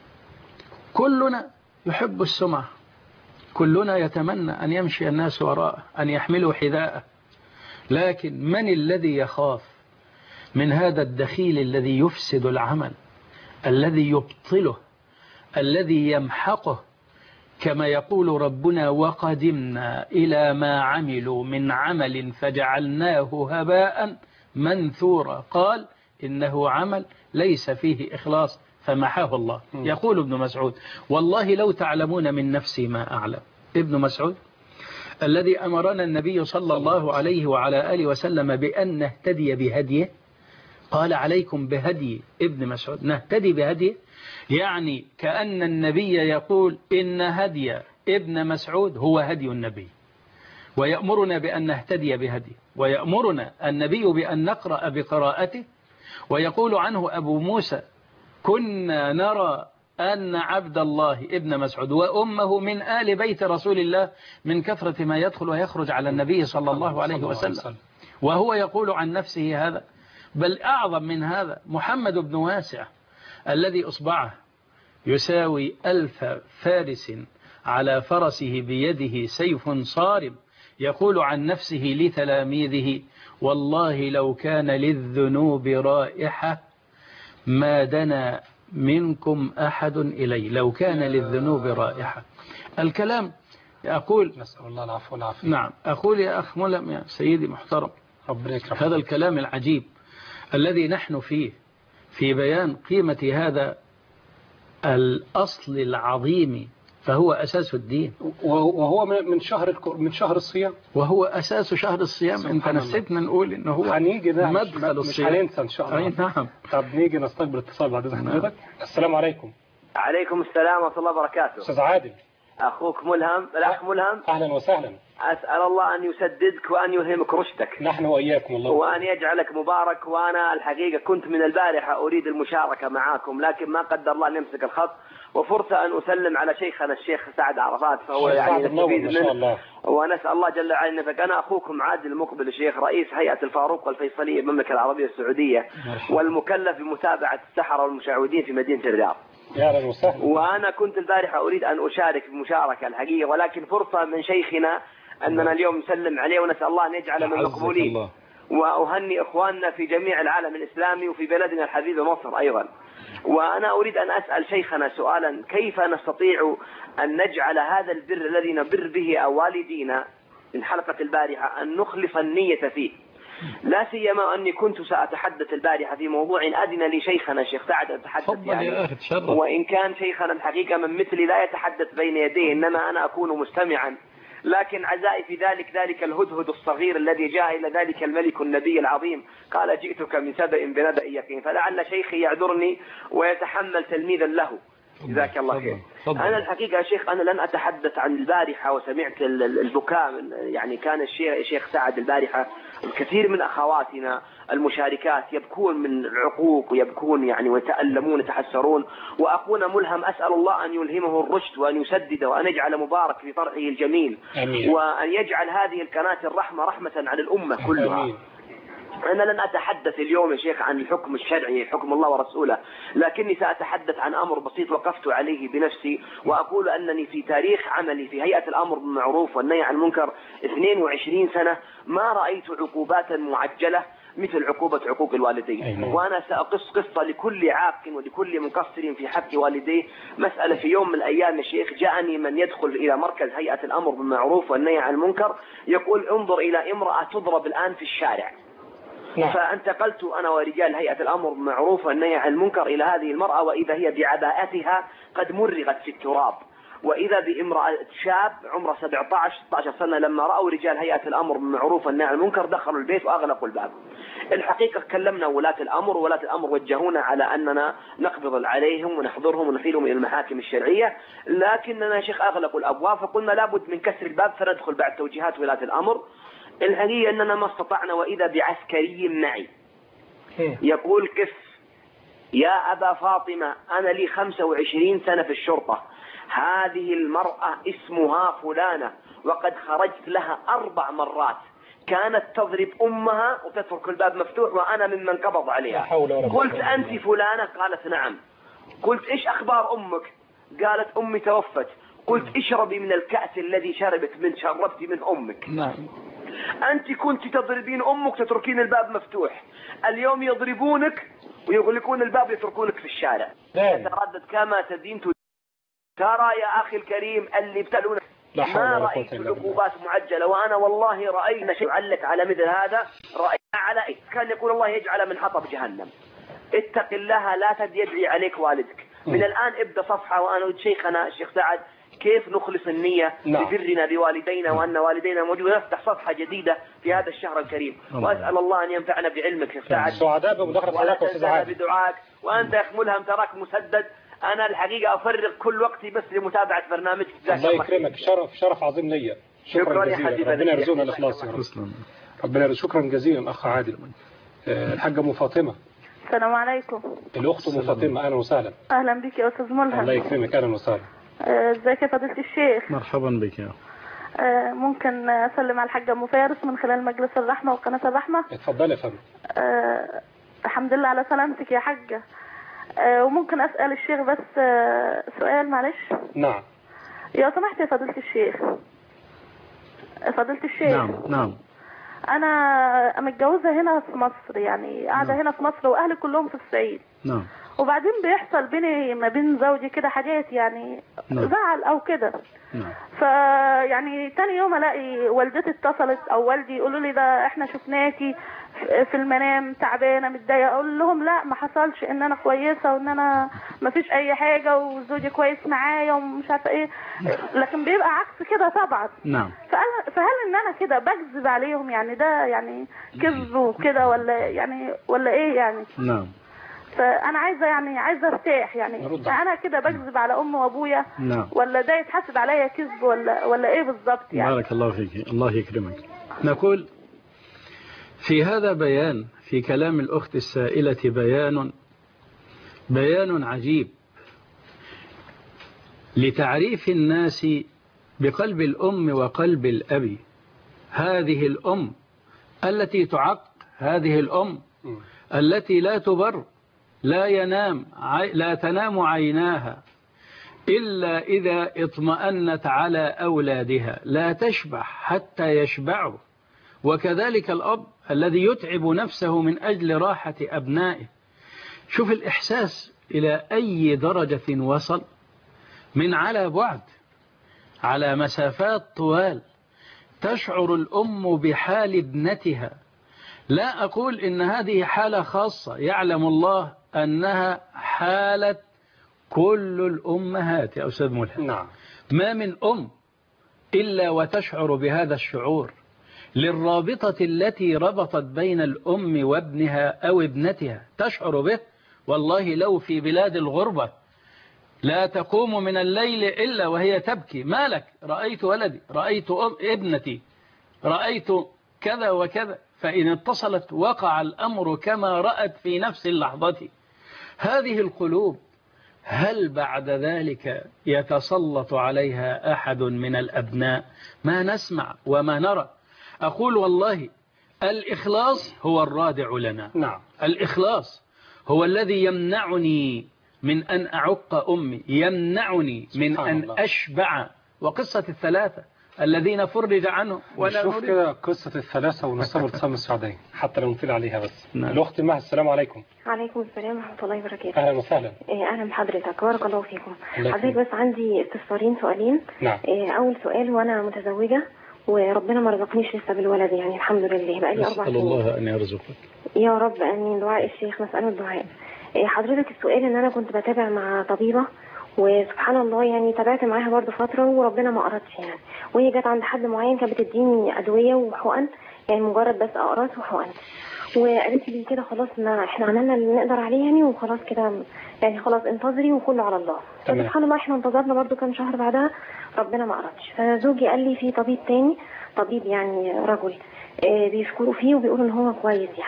كلنا يحب السمعة، كلنا يتمنى أن يمشي الناس وراءه، أن يحملوا حذاءه، لكن من الذي يخاف من هذا الدخيل الذي يفسد العمل، الذي يبطله، الذي يمحقه، كما يقول ربنا وقدمنا إلى ما عملوا من عمل فجعلناه هباء منثورا، قال إنه عمل ليس فيه إخلاص فمحاه الله. يقول ابن مسعود والله لو تعلمون من نفسي ما أعلم. ابن مسعود الذي أمرنا النبي صلى الله عليه وعلى آله وسلم بأن نهتدي بهديه، قال عليكم بهدي ابن مسعود، نهتدي بهديه، يعني كأن النبي يقول إن هدي ابن مسعود هو هدي النبي، ويأمرنا بأن نهتدي بهديه، ويأمرنا النبي بأن نقرأ بقراءته. ويقول عنه أبو موسى كنا نرى أن عبد الله ابن مسعود وأمه من آل بيت رسول الله من كثرة ما يدخل ويخرج على النبي صلى الله عليه وسلم، وهو يقول عن نفسه هذا. بل أعظم من هذا محمد بن واسع الذي أصبعه يساوي ألف فارس على فرسه بيده سيف صارم، يقول عن نفسه لتلاميذه والله لو كان للذنوب رائحة ما دنا منكم أحد إلي، لو كان للذنوب رائحة. الكلام أقول نسأل الله العفو والعافية. نعم أقول يا أخ ملهم يا سيدي محترم، هذا الكلام العجيب الذي نحن فيه في بيان قيمة هذا الأصل العظيم، فهو أساس الدين، وهو من شهر من شهر الصيام، وهو أساس شهر الصيام. أنت نسيتنا نقول إنه هو هنيجي ده مدخل الصيام، مش هننسى إن شاء الله. أي نعم. طب نيجي نستقبل اتصال بعد إذن حضرتك. السلام عليكم. عليكم السلام ورحمة الله وبركاته. أستاذ عادل. أخوك ملهم، الأخ ملهم. أهلا وسهلا. أسأل الله أن يسددك وأن يلهمك رشدك. نحن وإياكم الله. وأن يجعلك مبارك. وأنا الحقيقة كنت من البارحة أريد المشاركة معاكم، لكن ما قدر الله أن يمسك الخط، وفرصة أن أسلم على شيخنا الشيخ سعد عرفات، فهو يعني نستفيد منه، ونسأل الله جل وعلا أن. أنا أخوكم عادل المقبل الشيخ، رئيس هيئة الفاروق والفيصلية بالمملكة العربية السعودية، والمكلف بمتابعة السحرة والمشعوذين في مدينة الرياض. يا وسهلا. وأنا كنت البارحة أريد أن أشارك بمشاركة الحقيقة، ولكن فرصة من شيخنا أننا اليوم نسلم عليه، ونسأل الله أن يجعل من المقبولين. وأهني إخواننا في جميع العالم الإسلامي وفي بلدنا الحبيب مصر أيضا. وأنا أريد أن أسأل شيخنا سؤالا، كيف نستطيع أن نجعل هذا البر الذي نبر به والدينا من حلقة البارحة أن نخلص النية فيه، لا سيما أني كنت سأتحدث البارحة في موضوع أذن لي شيخنا الشيخ سعد أتحدث يعني، وإن كان شيخنا الحقيقة من مثلي لا يتحدث بين يديه، إنما أنا أكون مستمعا، لكن عزائي في ذلك ذلك الهدهد الصغير الذي جاء إلى ذلك الملك النبي العظيم قال جئتك من سبأ بنبأ يقين، فلعل شيخي يعذرني ويتحمل تلميذا له. جزاك الله خير. أنا الحقيقة يا شيخ أنا لن أتحدث عن البارحة، وسمعت البكاء، يعني كان الشيخ الشيخ سعد البارحة الكثير من أخواتنا المشاركات يبكون من العقوق ويبكون يعني ويتألمون يتحسرون، وأخونا ملهم أسأل الله أن يلهمه الرشد وأن يسدده وأن يجعل مبارك في طرحه الجميل، أمين. وأن يجعل هذه القناة الرحمة رحمة عن الأمة كلها. أمين. أنا لن أتحدث اليوم يا شيخ عن الحكم الشرعي حكم الله ورسوله، لكني سأتحدث عن أمر بسيط وقفت عليه بنفسي، وأقول أنني في تاريخ عملي في هيئة الأمر بالمعروف والنهي عن المنكر اثنين وعشرين سنة ما رأيت عقوبات معجلة مثل عقوبة عقوق الوالدين. أيوة. وأنا سأقص قصة لكل عاق ولكل مقصر في حق والديه. مسألة في يوم من الأيام يا شيخ جاءني من يدخل إلى مركز هيئة الأمر بالمعروف والنهي عن المنكر يقول انظر إلى امرأة تضرب الآن في الشارع. نعم. فانتقلت أنا ورجال هيئة الأمر بالمعروف والنهي عن المنكر إلى هذه المرأة، وإذا هي بعباءتها قد مرغت في التراب، وإذا بامرأة شاب عمره سبعة عشر ستة عشر سنة لما رأوا رجال هيئة الأمر بالمعروف والنهي عن المنكر دخلوا البيت وأغلقوا الباب. الحقيقة كلمنا ولاة الأمر، ولاة الأمر وجهونا على أننا نقبض عليهم ونحضرهم ونحيلهم إلى المحاكم الشرعية، لكننا يا شيخ أغلقوا الأبواب، فقلنا لابد من كسر الباب فندخل بعد توجيهات ولاة الأمر. الحقيقة أننا ما استطعنا، وإذا بعسكري معي يقول قف يا أبا فاطمة أنا لي خمسة وعشرين سنة في الشرطة، هذه المرأة اسمها فلانة وقد خرجت لها أربع مرات، كانت تضرب أمها وتترك الباب مفتوح وأنا ممن قبض عليها. قلت أنت فلانة؟ قالت نعم. قلت إيش أخبار أمك؟ قالت أمي توفت. قلت اشربي من الكأس الذي شربت من شربتي من أمك. نعم. أنت كنت تضربين أمك تتركين الباب مفتوح، اليوم يضربونك ويغلقون الباب ويتركونك في الشارع. تردد كما تدين. ترى يا أخي الكريم اللي يبتلونك ما رأيت عقوبات معجلة، وأنا والله رأينا شيء يعلق على مثل هذا. رأينا على كان يقول الله يجعل من حطب جهنم. اتق الله لا تدعي عليك والدك. من الآن ابدأ صفحة. وأنا ود شيخنا الشيخ سعد كيف نخلص النية ببرنا بوالدينا وأن والدينا موجودة. نفتح صفحة جديدة في هذا الشهر الكريم. وأسأل الله أن ينفعنا بعلمك شيخ سعد. سعداء بمداخلة حضرتك أستاذ عادل. بدعائك. وأنت يا أخ ملهم تراك مسدد. أنا الحقيقة أفرغ كل وقتي بس لمتابعة برنامجك. الله يكرمك. شرف شرف عظيم ليا. شكرا جزيلا. ربنا يرزقنا الإخلاص يا رب. ربنا يرزقنا. شكرا جزيلا أخ عادل. الحاجة أم فاطمة. السلام عليكم. الأخت أم فاطمة أهلا وسهلا. أهلا بك يا أستاذ ملهم. الله يكرمك. أهلا وسهلا. ازيك يا فضيلة الشيخ؟ مرحبا بك يا أه ممكن أسلم على الحاجة أم فارس من خلال مجلس الرحمة وقناة الرحمة؟ اتفضلي يا فندم. أه الحمد لله على سلامتك يا حاجة. أه وممكن أسأل الشيخ بس أه سؤال معلش؟ نعم. يا سمحت يا فضيلة الشيخ. فضيلة الشيخ. نعم نعم. أنا متجوزة هنا في مصر، يعني قاعدة نعم. هنا في مصر وأهلي كلهم في الصعيد. نعم. وبعدين بيحصل بيني ما بين زوجي كده حاجات يعني نعم. زعل او كده. نعم. فيعني تاني يوم الاقي والدتي اتصلت او والدي يقولوا لي ده احنا شفناكي في المنام تعبانه متضايقه. اقول لهم لا ما حصلش، ان انا كويسه وان انا ما فيش اي حاجه وزوجي كويس معايا ومش عارفه ايه. لكن بيبقى عكس كده طبعا. نعم. فهل ان انا كده بكذب عليهم؟ يعني ده يعني كذب وكده ولا يعني ولا ايه يعني؟ نعم. فأنا عايزة يعني عايزة ارتاح يعني. أنا كده بكذب على أمي وأبويا نعم. ولا ده يتحسب عليا كذب ولا ولا إيه بالظبط يعني؟ بارك الله فيك. الله يكرمك. نقول في هذا بيان في كلام الأخت السائلة بيان بيان عجيب لتعريف الناس بقلب الأم وقلب الأب. هذه الأم التي تعق، هذه الأم التي لا تبر، لا ينام لا تنام عيناها إلا إذا اطمأنت على أولادها، لا تشبع حتى يشبعوا. وكذلك الأب الذي يتعب نفسه من أجل راحة أبنائه. شوف الإحساس إلى أي درجة وصل، من على بعد، على مسافات طوال، تشعر الأم بحال ابنتها. لا أقول إن هذه حالة خاصة، يعلم الله أنها حالة كل الأمهات يا أستاذ ملهم. نعم. ما من أم إلا وتشعر بهذا الشعور للرابطة التي ربطت بين الأم وابنها أو ابنتها، تشعر به. والله لو في بلاد الغربة لا تقوم من الليل إلا وهي تبكي، مالك؟ رأيت ولدي، رأيت ابنتي، رأيت كذا وكذا. فإن اتصلت وقع الأمر كما رأت في نفس اللحظة. هذه القلوب هل بعد ذلك يتسلط عليها أحد من الأبناء؟ ما نسمع وما نرى. أقول والله الإخلاص هو الرادع لنا. نعم. الإخلاص هو الذي يمنعني من أن أعق أمي، يمنعني من أن الله. أشبع. وقصة الثلاثة الذين فرج عنه. ونشوف كده قصة الثلاثة ونصاب اتصام السعودية حتى لو نطيل عليها بس. نعم. الأخت مها. السلام عليكم. عليكم السلام ورحمة الله وبركاته. أهلا وسهلا. إيه أهلا بحضرتك، بارك الله فيكم. حضرتك بس عندي استفسارين سؤالين. نعم. إيه أول سؤال، وأنا متزوجة وربنا ما رزقنيش لسه بالولد، يعني الحمد لله بقالي أربع سنين. أسأل الله أن يرزقك. يا رب آمين. دعاء الشيخ، مسألة الدعاء. إيه حضرتك السؤال إن أنا كنت بتابع مع طبيبة، وسبحان الله يعني تابعت معاها برضو فترة وربنا ما قرتش يعني. وهي جت عند حد معين كانت بتديني أدوية وحقن، يعني مجرد بس أقراص وحقن، وقالت لي كده خلاص ما احنا عملنا اللي نقدر عليه يعني، وخلاص كده يعني خلاص انتظري وكله على الله. سبحان الله احنا انتظرنا برضو كام شهر بعدها ربنا ما قرتش. فزوجي قال لي في طبيب تاني، طبيب يعني رجل، اه بيشكروا فيه وبيقولوا ان هو كويس يعني.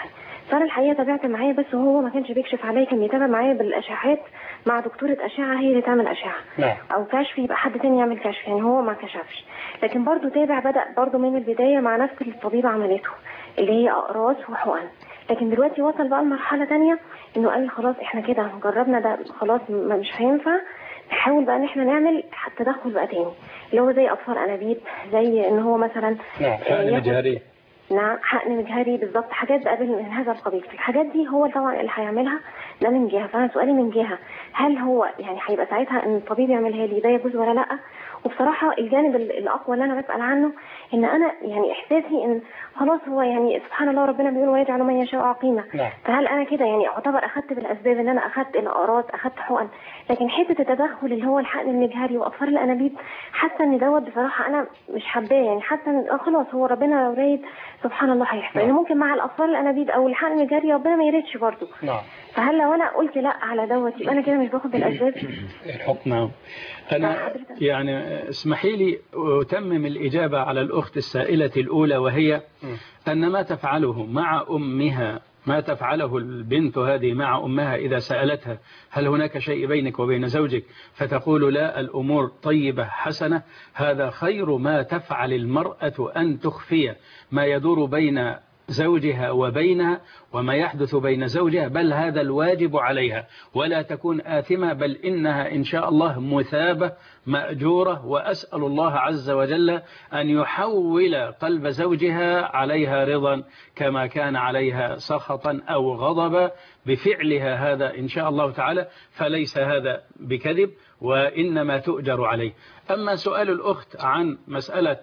فانا الحقيقه تابعت معاه، بس هو ما كانش بيكشف عليا، كان بيتابع معايا بالاشعاعات مع دكتوره اشعه هي اللي تعمل اشعه نعم. او كشف، يبقى حد تاني يعمل كشف، يعني هو ما كشفش. لكن برضو تابع، بدا برضو من البدايه مع نفس اللي الطبيبه عملته اللي هي اقراص وحقن. لكن دلوقتي وصل بقى لمرحله تانية انه قال خلاص احنا كده جربنا ده خلاص مش هينفع، نحاول بقى ان احنا نعمل تدخل بقى تاني اللي هو زي اطفال انابيب، زي ان هو مثلا نعم حقن مجهري. نعم حقن مجهري بالظبط، حاجات بقى من هذا القبيل. الحاجات دي هو طبعا اللي هيعملها ده من جهه، فانا سؤالي من جهه هل هو يعني هيبقى ساعتها ان الطبيب يعملها لي ده يجوز ولا لا؟ وبصراحه الجانب الاقوى اللي انا بسال عنه ان انا يعني احساسي ان خلاص هو يعني سبحان الله ربنا بيقول ويجعل من يشاء عقيما، فهل انا كده يعني اعتبر اخذت بالاسباب ان انا اخذت الاقراص اخذت حقن، لكن حته التدخل اللي هو الحقن المجهري واطفال الانابيب حاسه ان دوت بصراحه انا مش حباه، يعني حاسه ان خلاص هو ربنا لو رايد سبحان الله هيحصل، يعني ممكن مع الاطفال الانابيب او الحقن المجهري ربنا ما يريدش برضه. نعم. فهل لو انا قلت لا على دوت يبقى انا كده مش باخد بالاسباب؟ الحكم. نعم. انا يعني اسمحي لي اتمم الاجابه على الاخت السائله الاولى، وهي ان ما تفعله مع امها، ما تفعله البنت هذه مع أمها إذا سألتها هل هناك شيء بينك وبين زوجك فتقول لا الأمور طيبة حسنة، هذا خير ما تفعل المرأة أن تخفي ما يدور بين زوجها وبينها وما يحدث بين زوجها، بل هذا الواجب عليها، ولا تكون آثمة، بل إنها إن شاء الله مثابة مأجورة. وأسأل الله عز وجل أن يحول قلب زوجها عليها رضا كما كان عليها سخطا أو غضبا بفعلها هذا إن شاء الله تعالى، فليس هذا بكذب وإنما تؤجر عليه. أما سؤال الأخت عن مسألة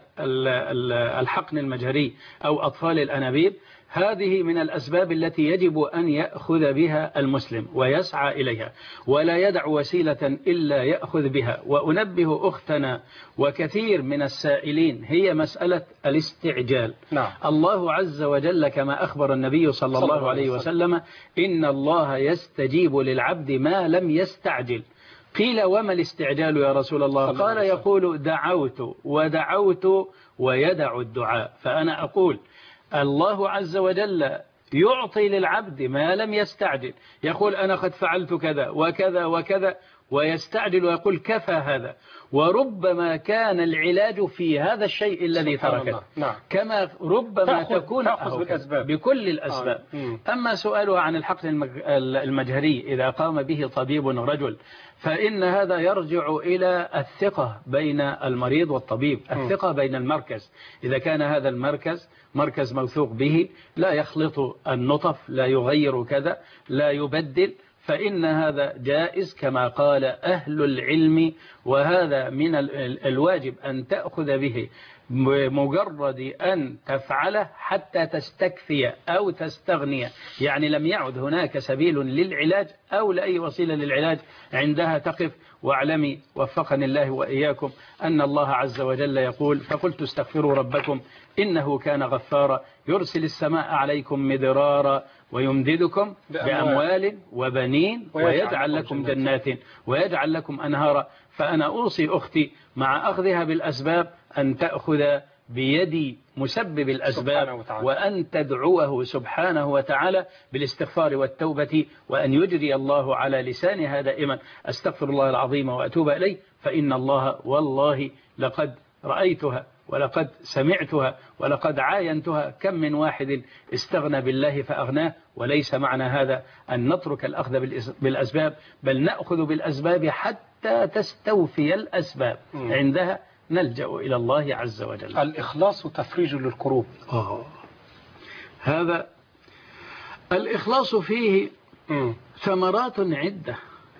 الحقن المجهري أو أطفال الأنابيب، هذه من الأسباب التي يجب أن يأخذ بها المسلم ويسعى إليها ولا يدع وسيلة إلا يأخذ بها. وأنبه أختنا وكثير من السائلين هي مسألة الاستعجال. نعم. الله عز وجل كما أخبر النبي صلى الله عليه وسلم إن الله يستجيب للعبد ما لم يستعجل. قيل وما الاستعجال يا رسول الله؟ قال يقول دعوت ودعوت ويدع الدعاء. فأنا أقول الله عز وجل يعطي للعبد ما لم يستعجل، يقول أنا قد فعلت كذا وكذا وكذا ويستعجل ويقول كفى هذا، وربما كان العلاج في هذا الشيء الذي تركه. نعم. كما ربما تأخذ تكون تأخذ بالأسباب. بكل الأسباب. آه. أما سؤالها عن الحقن المجهري إذا قام به طبيب رجل، فإن هذا يرجع إلى الثقة بين المريض والطبيب، الثقة بين المركز. إذا كان هذا المركز مركز موثوق به لا يخلط النطف، لا يغير كذا، لا يبدل، فإن هذا جائز كما قال أهل العلم. وهذا من الواجب أن تأخذ به بمجرد أن تفعله حتى تستكفي أو تستغني، يعني لم يعد هناك سبيل للعلاج أو لأي وسيلة للعلاج، عندها تقف. واعلمي وفقني الله وإياكم أن الله عز وجل يقول فقلت استغفروا ربكم إنه كان غفارا يرسل السماء عليكم مدرارا ويمددكم بأموال وبنين ويجعل لكم جنات ويجعل لكم أنهارا. فأنا أوصي أختي مع أخذها بالأسباب أن تأخذ بيد مسبب الأسباب وأن تدعوه سبحانه وتعالى بالاستغفار والتوبة، وأن يجري الله على لسانها دائما أستغفر الله العظيم وأتوب إليه، فإن الله والله لقد رأيتها ولقد سمعتها ولقد عاينتها كم من واحد استغنى بالله فأغناه. وليس معنى هذا أن نترك الأخذ بالأسباب، بل نأخذ بالأسباب حتى تستوفي الأسباب، عندها نلجأ إلى الله عز وجل. الإخلاص تفريج للكروب. آه. هذا الإخلاص فيه م. ثمرات عدة،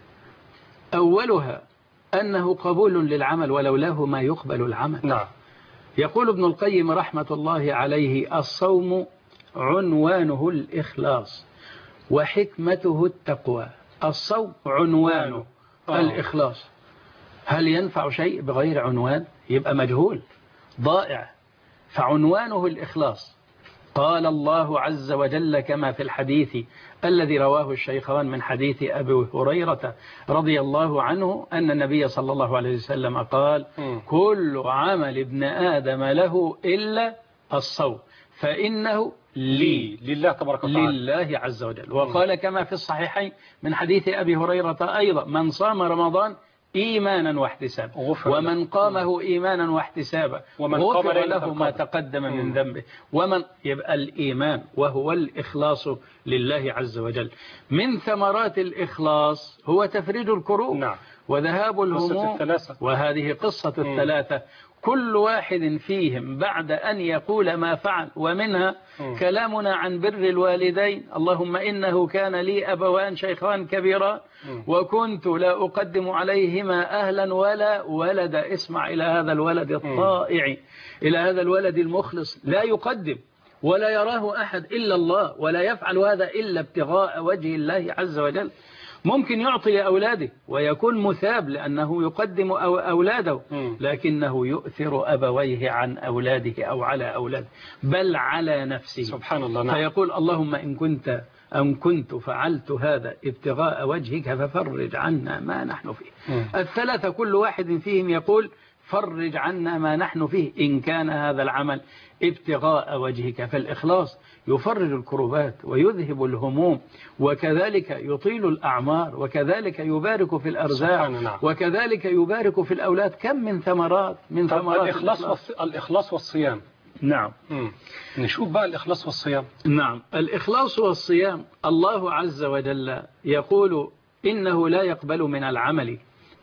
أولها أنه قبول للعمل ولولاه ما يقبل العمل. نعم. يقول ابن القيم رحمة الله عليه الصوم عنوانه الإخلاص وحكمته التقوى. الصوم عنوانه آه. الإخلاص. هل ينفع شيء بغير عنوان؟ يبقى مجهول ضائع. فعنوانه الإخلاص. قال الله عز وجل كما في الحديث الذي رواه الشيخان من حديث أبي هريرة رضي الله عنه أن النبي صلى الله عليه وسلم قال كل عمل ابن آدم له إلا الصوم فإنه لي لله تبارك وتعالى لله عز وجل. وقال كما في الصحيحين من حديث أبي هريرة أيضا من صام رمضان إيمانا واحتسابا ومن قامه إيمانا واحتسابا غفر له ما تقدم من ذنبه. ومن يبقى الإيمان وهو الإخلاص لله عز وجل. من ثمرات الإخلاص هو تفريج الكروب نعم. وذهاب الهموم، وهذه قصة م. الثلاثة كل واحد فيهم بعد أن يقول ما فعل. ومنها م. كلامنا عن بر الوالدين، اللهم إنه كان لي أبوان شيخان كبيرا م. وكنت لا أقدم عليهما أهلا ولا ولد. اسمع إلى هذا الولد الطائع م. إلى هذا الولد المخلص، لا يقدم ولا يراه أحد إلا الله، ولا يفعل هذا إلا ابتغاء وجه الله عز وجل. ممكن يعطي لأولاده ويكون مثاب لأنه يقدم أولاده، لكنه يؤثر أبويه عن أولاده أو على أولاده بل على نفسه سبحان الله. نعم. فيقول اللهم إن كنت أن كنت فعلت هذا ابتغاء وجهك ففرج عنا ما نحن فيه. م. الثلاثة كل واحد فيهم يقول فرج عنا ما نحن فيه إن كان هذا العمل ابتغاء وجهك. فالإخلاص يفرج الكروبات ويذهب الهموم، وكذلك يطيل الأعمار، وكذلك يبارك في الأرزاق، وكذلك يبارك في الأولاد. كم من ثمرات من ثمرات الإخلاص, الإخلاص. الإخلاص والصيام. نعم. مم. نشوف بقى الإخلاص والصيام. نعم. الإخلاص والصيام الله عز وجل يقول إنه لا يقبل من العمل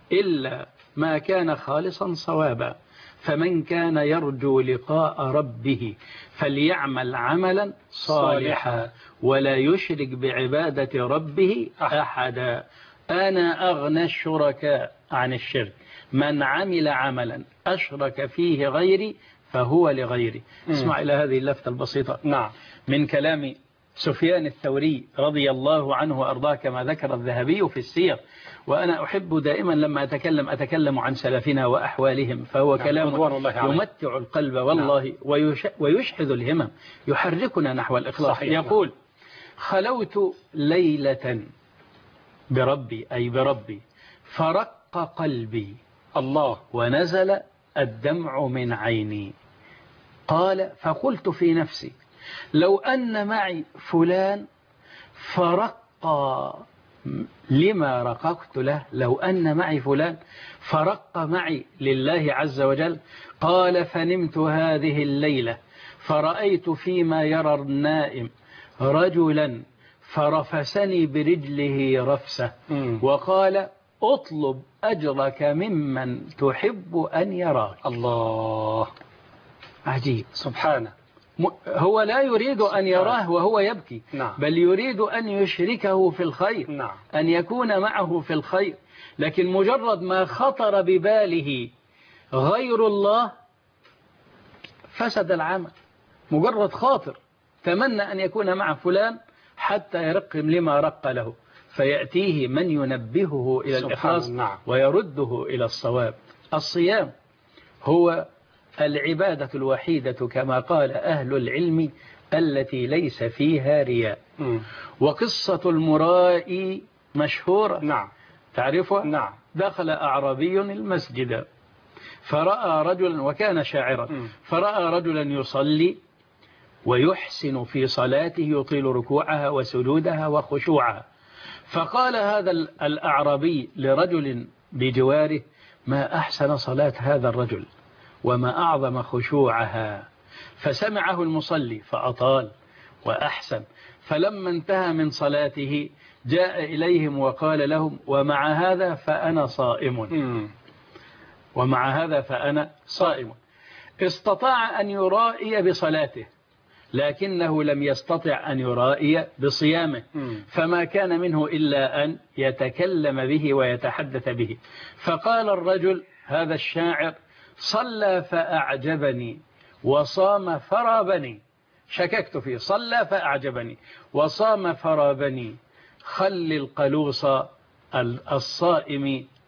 إلا ما كان خالصا صوابا، فمن كان يرجو لقاء ربه فليعمل عملا صالحا ولا يشرك بعبادة ربه أحدا. أنا أغنى الشركاء عن الشرك، من عمل عملا أشرك فيه غيري فهو لغيري. اسمع إلى هذه اللفتة البسيطة نعم. من كلام سفيان الثوري رضي الله عنه وأرضاه كما ذكر الذهبي في السير. وأنا أحب دائما لما أتكلم أتكلم عن سلفنا وأحوالهم، فهو نعم. كلام يمتع القلب والله نعم. ويش ويشحذ الهمم، يحركنا نحو الإخلاص. صحيح. يقول خلوت ليلة بربي أي بربي فرق قلبي الله ونزل الدمع من عيني. قال فقلت في نفسي لو أن معي فلان فرق لما رققت له، لو أن معي فلان فرق معي لله عز وجل. قال فنمت هذه الليلة فرأيت فيما يرى النائم رجلا فرفسني برجله رفسة وقال اطلب أجرك ممن تحب أن يراك. الله عجيب سبحانه. هو لا يريد أن يراه وهو يبكي نعم. بل يريد أن يشركه في الخير نعم. أن يكون معه في الخير، لكن مجرد ما خطر بباله غير الله فسد العمل. مجرد خاطر تمنى أن يكون مع فلان حتى يرقم لما رق له، فيأتيه من ينبهه إلى الإخلاص نعم. ويرده إلى الصواب. الصيام هو العبادة الوحيدة كما قال أهل العلم التي ليس فيها رياء. م. وقصة المرائي مشهورة نعم. تعرفها؟ نعم. دخل أعرابي المسجد فرأى رجلا وكان شاعرا م. فرأى رجلا يصلي ويحسن في صلاته يطيل ركوعها وسجودها وخشوعها، فقال هذا الأعرابي لرجل بجواره ما أحسن صلاة هذا الرجل وما أعظم خشوعها. فسمعه المصلي فأطال وأحسن، فلما انتهى من صلاته جاء إليهم وقال لهم ومع هذا فأنا صائم ومع هذا فأنا صائم. استطاع أن يرائي بصلاته لكنه لم يستطع أن يرائي بصيامه، فما كان منه إلا أن يتكلم به ويتحدث به. فقال الرجل هذا الشاعر صلى فأعجبني وصام فرابني، شككت فيه، صلى فأعجبني وصام فرابني، خل القلوص الصائم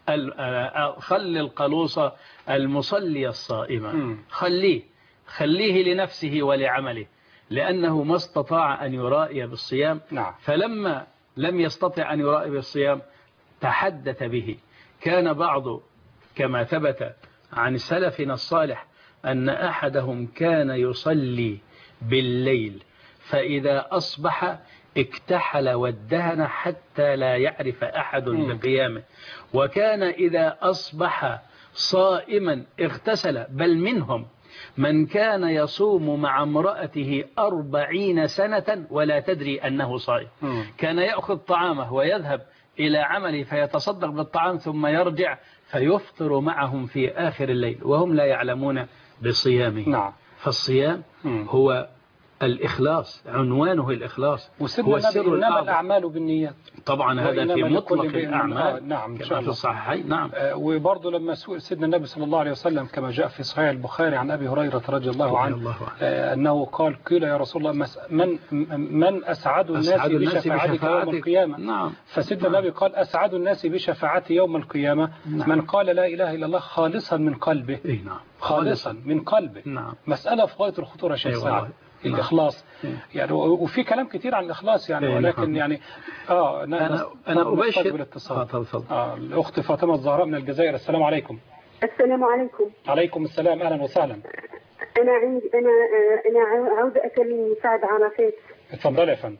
خل القلوص المصلي الصائم، خليه خليه لنفسه ولعمله، لأنه ما استطاع أن يرائي بالصيام. نعم. فلما لم يستطع أن يرائي بالصيام تحدث به. كان بعض كما ثبت عن سلفنا الصالح أن أحدهم كان يصلي بالليل فإذا أصبح اكتحل وادهن حتى لا يعرف أحد بقيامه، وكان إذا أصبح صائما اغتسل، بل منهم من كان يصوم مع امرأته أربعين سنة ولا تدري أنه صائم، كان يأخذ طعامه ويذهب إلى عمله فيتصدق بالطعام ثم يرجع فيفطر معهم في آخر الليل وهم لا يعلمون بصيامه. نعم. فالصيام هو الإخلاص، عنوانه الإخلاص، هو السر. إنما الأعمال بالنيات طبعا، هذا في مطلق الأعمال. نعم إن شاء الله. في الصحيحين. نعم. آه وبرضه لما سئل سيدنا النبي صلى الله عليه وسلم كما جاء في صحيح البخاري عن أبي هريرة رضي الله عنه الله آه أنه قال: قيل يا رسول الله من من أسعد الناس, أسعد الناس بشفاعتك يوم القيامة؟ نعم. فسيدنا نعم. النبي قال: أسعد الناس بشفاعتي يوم القيامة نعم. من قال لا إله إلا الله خالصا من قلبه. إيه نعم. خالصا من قلبه. نعم. مسألة في غاية الخطورة شيخ سعد. الإخلاص يعني، وفي كلام كتير عن الإخلاص يعني، ولكن يعني آه أنا أنا أبشر بالاتصال. آه الأخت فاطمة الزهراء من الجزائر. السلام عليكم. السلام عليكم. عليكم السلام، أهلا وسهلا. أنا عندي أنا أنا عاوزة أكلم مساعد عرفات. اتفضل يا فندم.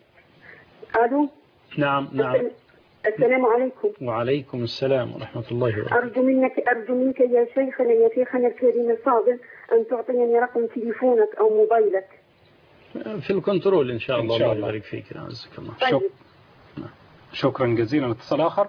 ألو. نعم نعم. السلام عليكم. وعليكم السلام ورحمة الله وبركاته. أرجو منك أرجو منك يا شيخنا يا شيخنا الكريم الفاضل أن تعطيني رقم تليفونك أو موبايلك. في الكنترول إن شاء الله. الله يبارك فيك. عزك الله. طيب. شكرا جزيلا. اتصال آخر.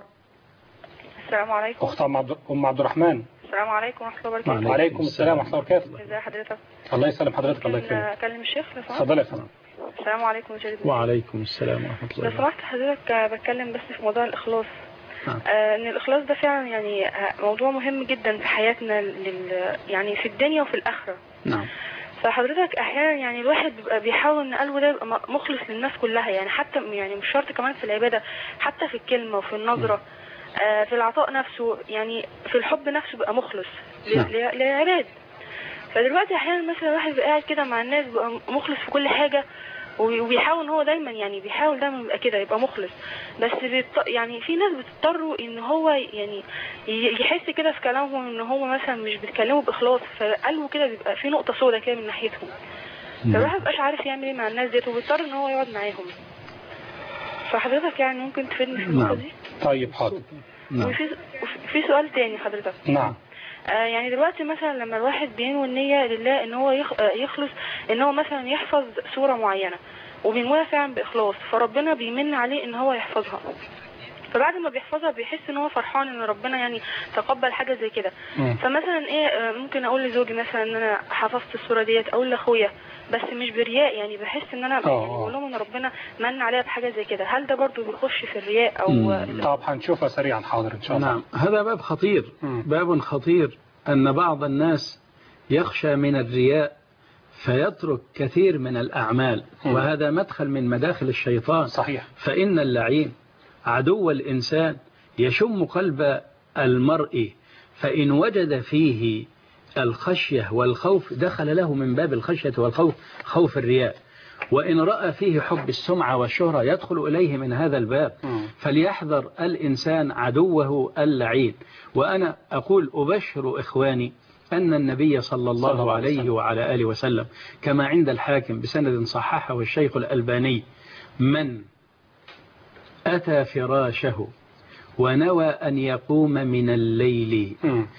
السلام عليكم. أخت أم عبد الرحمن. السلام عليكم ورحمة الله وبركاته. وعليكم السلام ورحمة الله وبركاته. ازي حضرتك؟ الله يسلم حضرتك. الله يكرمك. أكلم الشيخ لو سمحت. اتفضل يا فندم. السلام عليكم يا وعليكم السلام ورحمة الله وبركاته. لو سمحت حضرتك بتكلم بس في موضوع الإخلاص. آه ان الإخلاص ده فعلا يعني موضوع مهم جدا في حياتنا لل يعني في الدنيا وفي الآخرة. نعم. فحضرتك احيانا يعني الواحد بيبقى بيحاول ان قلبه ده يبقى مخلص للناس كلها، يعني حتى يعني مش شرط كمان في العباده، حتى في الكلمه وفي النظره، آه في العطاء نفسه، يعني في الحب نفسه بيبقى مخلص للعباد. فدلوقتي احيانا مثلا الواحد بيبقى قاعد كده مع الناس بيبقى مخلص في كل حاجه، وبيحاول ان هو دايما يعني بيحاول دايما يبقى كده يبقى مخلص، بس بيط... يعني في ناس بتضطروا ان هو يعني يحس كده في كلامهم ان هو مثلا مش بيتكلموا باخلاص، فقلبه كده بيبقى في نقطه سوداء كده من ناحيتهم، فالواحد مبقاش عارف يعمل ايه مع الناس ديت وبيضطر ان هو يقعد معاهم. فحضرتك يعني ممكن تفيدني في النقطه دي؟ طيب حاضر. نعم. وفي في سؤال تاني حضرتك. نعم. آه يعني دلوقتي مثلا لما الواحد بينوي النية لله ان هو يخلص ان هو مثلا يحفظ سورة معينة وبينويها فعلا بإخلاص، فربنا بيمن عليه ان هو يحفظها، فبعد ما بيحفظها بيحس ان هو فرحان ان ربنا يعني تقبل حاجة زي كده. فمثلا ايه ممكن اقول لزوجي مثلا ان انا حفظت السورة ديت، اقول لاخويا بس مش برياء، يعني بحس ان انا يعني بقول لهم ان ربنا من عليها بحاجة زي كده، هل ده برضو بيخش في الرياء او؟ طب هنشوفها سريعا. حاضر ان شاء الله. نعم. هذا باب خطير. مم. باب خطير ان بعض الناس يخشى من الرياء فيترك كثير من الأعمال. مم. وهذا مدخل من مداخل الشيطان. صحيح. فإن اللعين عدو الإنسان يشم قلب المرء، فإن وجد فيه الخشية والخوف دخل له من باب الخشية والخوف خوف الرياء، وإن رأى فيه حب السمعة والشهرة يدخل إليه من هذا الباب. م. فليحذر الإنسان عدوه اللعين. وأنا أقول أبشر إخواني أن النبي صلى الله, صلى الله عليه وسلم. وعلى آله وسلم كما عند الحاكم بسند صححه الشيخ الألباني: من أتى فراشه ونوى أن يقوم من الليل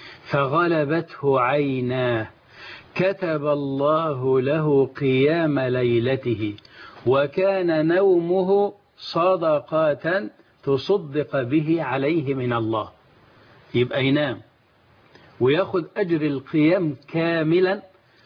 فغلبته عيناه كتب الله له قيام ليلته وكان نومه صدقة تصدق به عليه من الله. يبقى ينام ويأخذ أجر القيام كاملا،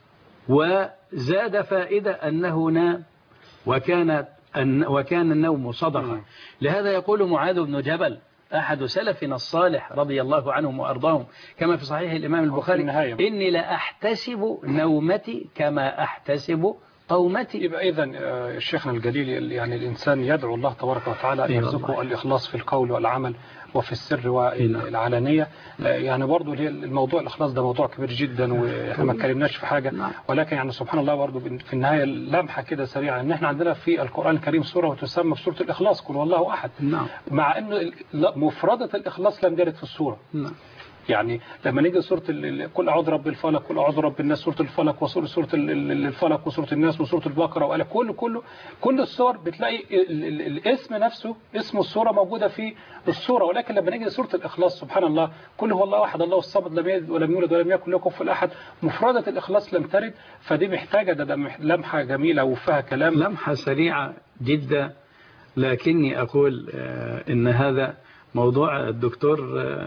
وزاد فائدة أنه نام وكانت وكان النوم صدقة. لهذا يقول معاذ بن جبل أحد سلفنا الصالح رضي الله عنهم وأرضاهم كما في صحيح الإمام البخاري: إني لأحتسب نومتي كما أحتسب قومتي. يبقى إذن الشيخنا الجليل يعني الإنسان يدعو الله تبارك وتعالى أن يرزقه الإخلاص في القول والعمل وفي السر والعلانية. يعني برضو الموضوع الإخلاص ده موضوع كبير جدا وإحنا ما اتكلمناش في حاجة، ولكن يعني سبحان الله برضو في النهاية لمحة كده سريعة إن إحنا عندنا في القرآن الكريم سورة وتسمى بسورة الإخلاص: قل والله أحد. مع إنه مفردة الإخلاص لم يرد في السورة، يعني لما نيجي سورة كل أعوذ برب الفلق كل أعوذ برب الناس سورة الفلق وسورة سورة الفلق وسورة الناس وسورة البقرة وقال كل كله كل السور بتلاقي الاسم نفسه اسم السورة موجودة في السورة. ولكن لما نيجي سورة الإخلاص سبحان الله كل هو الله أحد الله الصمد لم يلد ولم يولد ولم يكن له كفوا أحد مفردة الإخلاص لم ترد. فدي محتاجة ده, ده لمحة جميلة وفيها كلام لمحة سريعة جدا. لكني أقول إن هذا موضوع الدكتور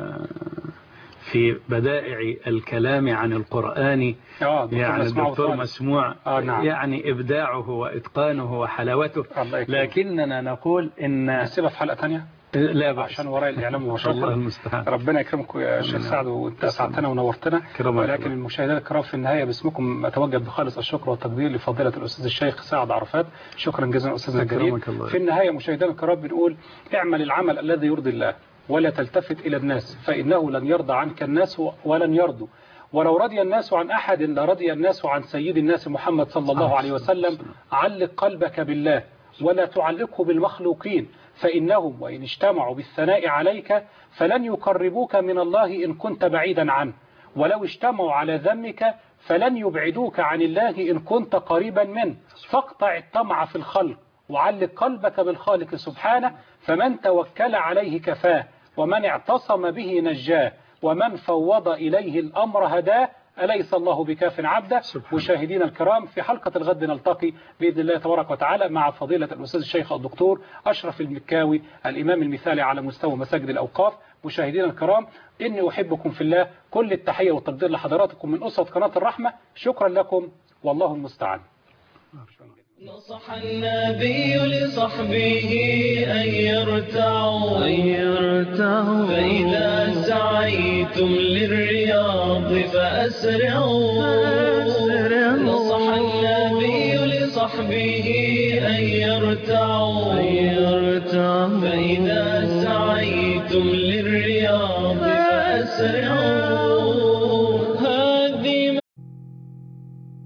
في بدائع الكلام عن القرآن يعني الدكتور مسموع آه نعم. يعني إبداعه وإتقانه وحلاوته. لكننا نقول إن نسيبها في حلقة ثانية لا بأس عشان وراء الإعلام وشغل الله المستعان. ربنا يكرمكم يا شيخ سعد وانت أسعدتنا ونورتنا. ولكن المشاهدين الكرام في النهاية باسمكم أتوجه بخالص الشكر والتقدير لفضيلة الأستاذ الشيخ سعد عرفات. شكرا جزيلا أستاذنا الجليل. في النهاية مشاهدين الكرام بنقول اعمل العمل الذي يرضي الله ولا تلتفت إلى الناس فإنه لن يرضى عنك الناس ولن يرضوا. ولو رضي الناس عن أحد لرضي الناس عن سيد الناس محمد صلى الله عليه وسلم. علق قلبك بالله ولا تعلقه بالمخلوقين فإنهم وإن اجتمعوا بالثناء عليك فلن يقربوك من الله إن كنت بعيدا عنه ولو اجتمعوا على ذمك فلن يبعدوك عن الله إن كنت قريبا منه. فاقطع الطمع في الخلق وعلق قلبك بالخالق سبحانه فمن توكل عليه كفاه ومن اعتصم به نجاه ومن فوض إليه الأمر هداه. أليس الله بكاف عبده؟ مشاهدينا الكرام في حلقة الغد نلتقي بإذن الله تبارك وتعالى مع فضيلة الأستاذ الشيخ الدكتور أشرف المكاوي الإمام المثالي على مستوى مساجد الأوقاف. مشاهدينا الكرام إني أحبكم في الله. كل التحية والتقدير لحضراتكم من أسرة قناة الرحمة. شكرا لكم والله المستعان. نصح النبي لصحبه أن يرتعوا أن يرتعوا فإذا سعيتم للرياض فأسرعوا نصح النبي لصحبه أن يرتعوا أن يرتعوا فإذا سعيتم للرياض فأسرعوا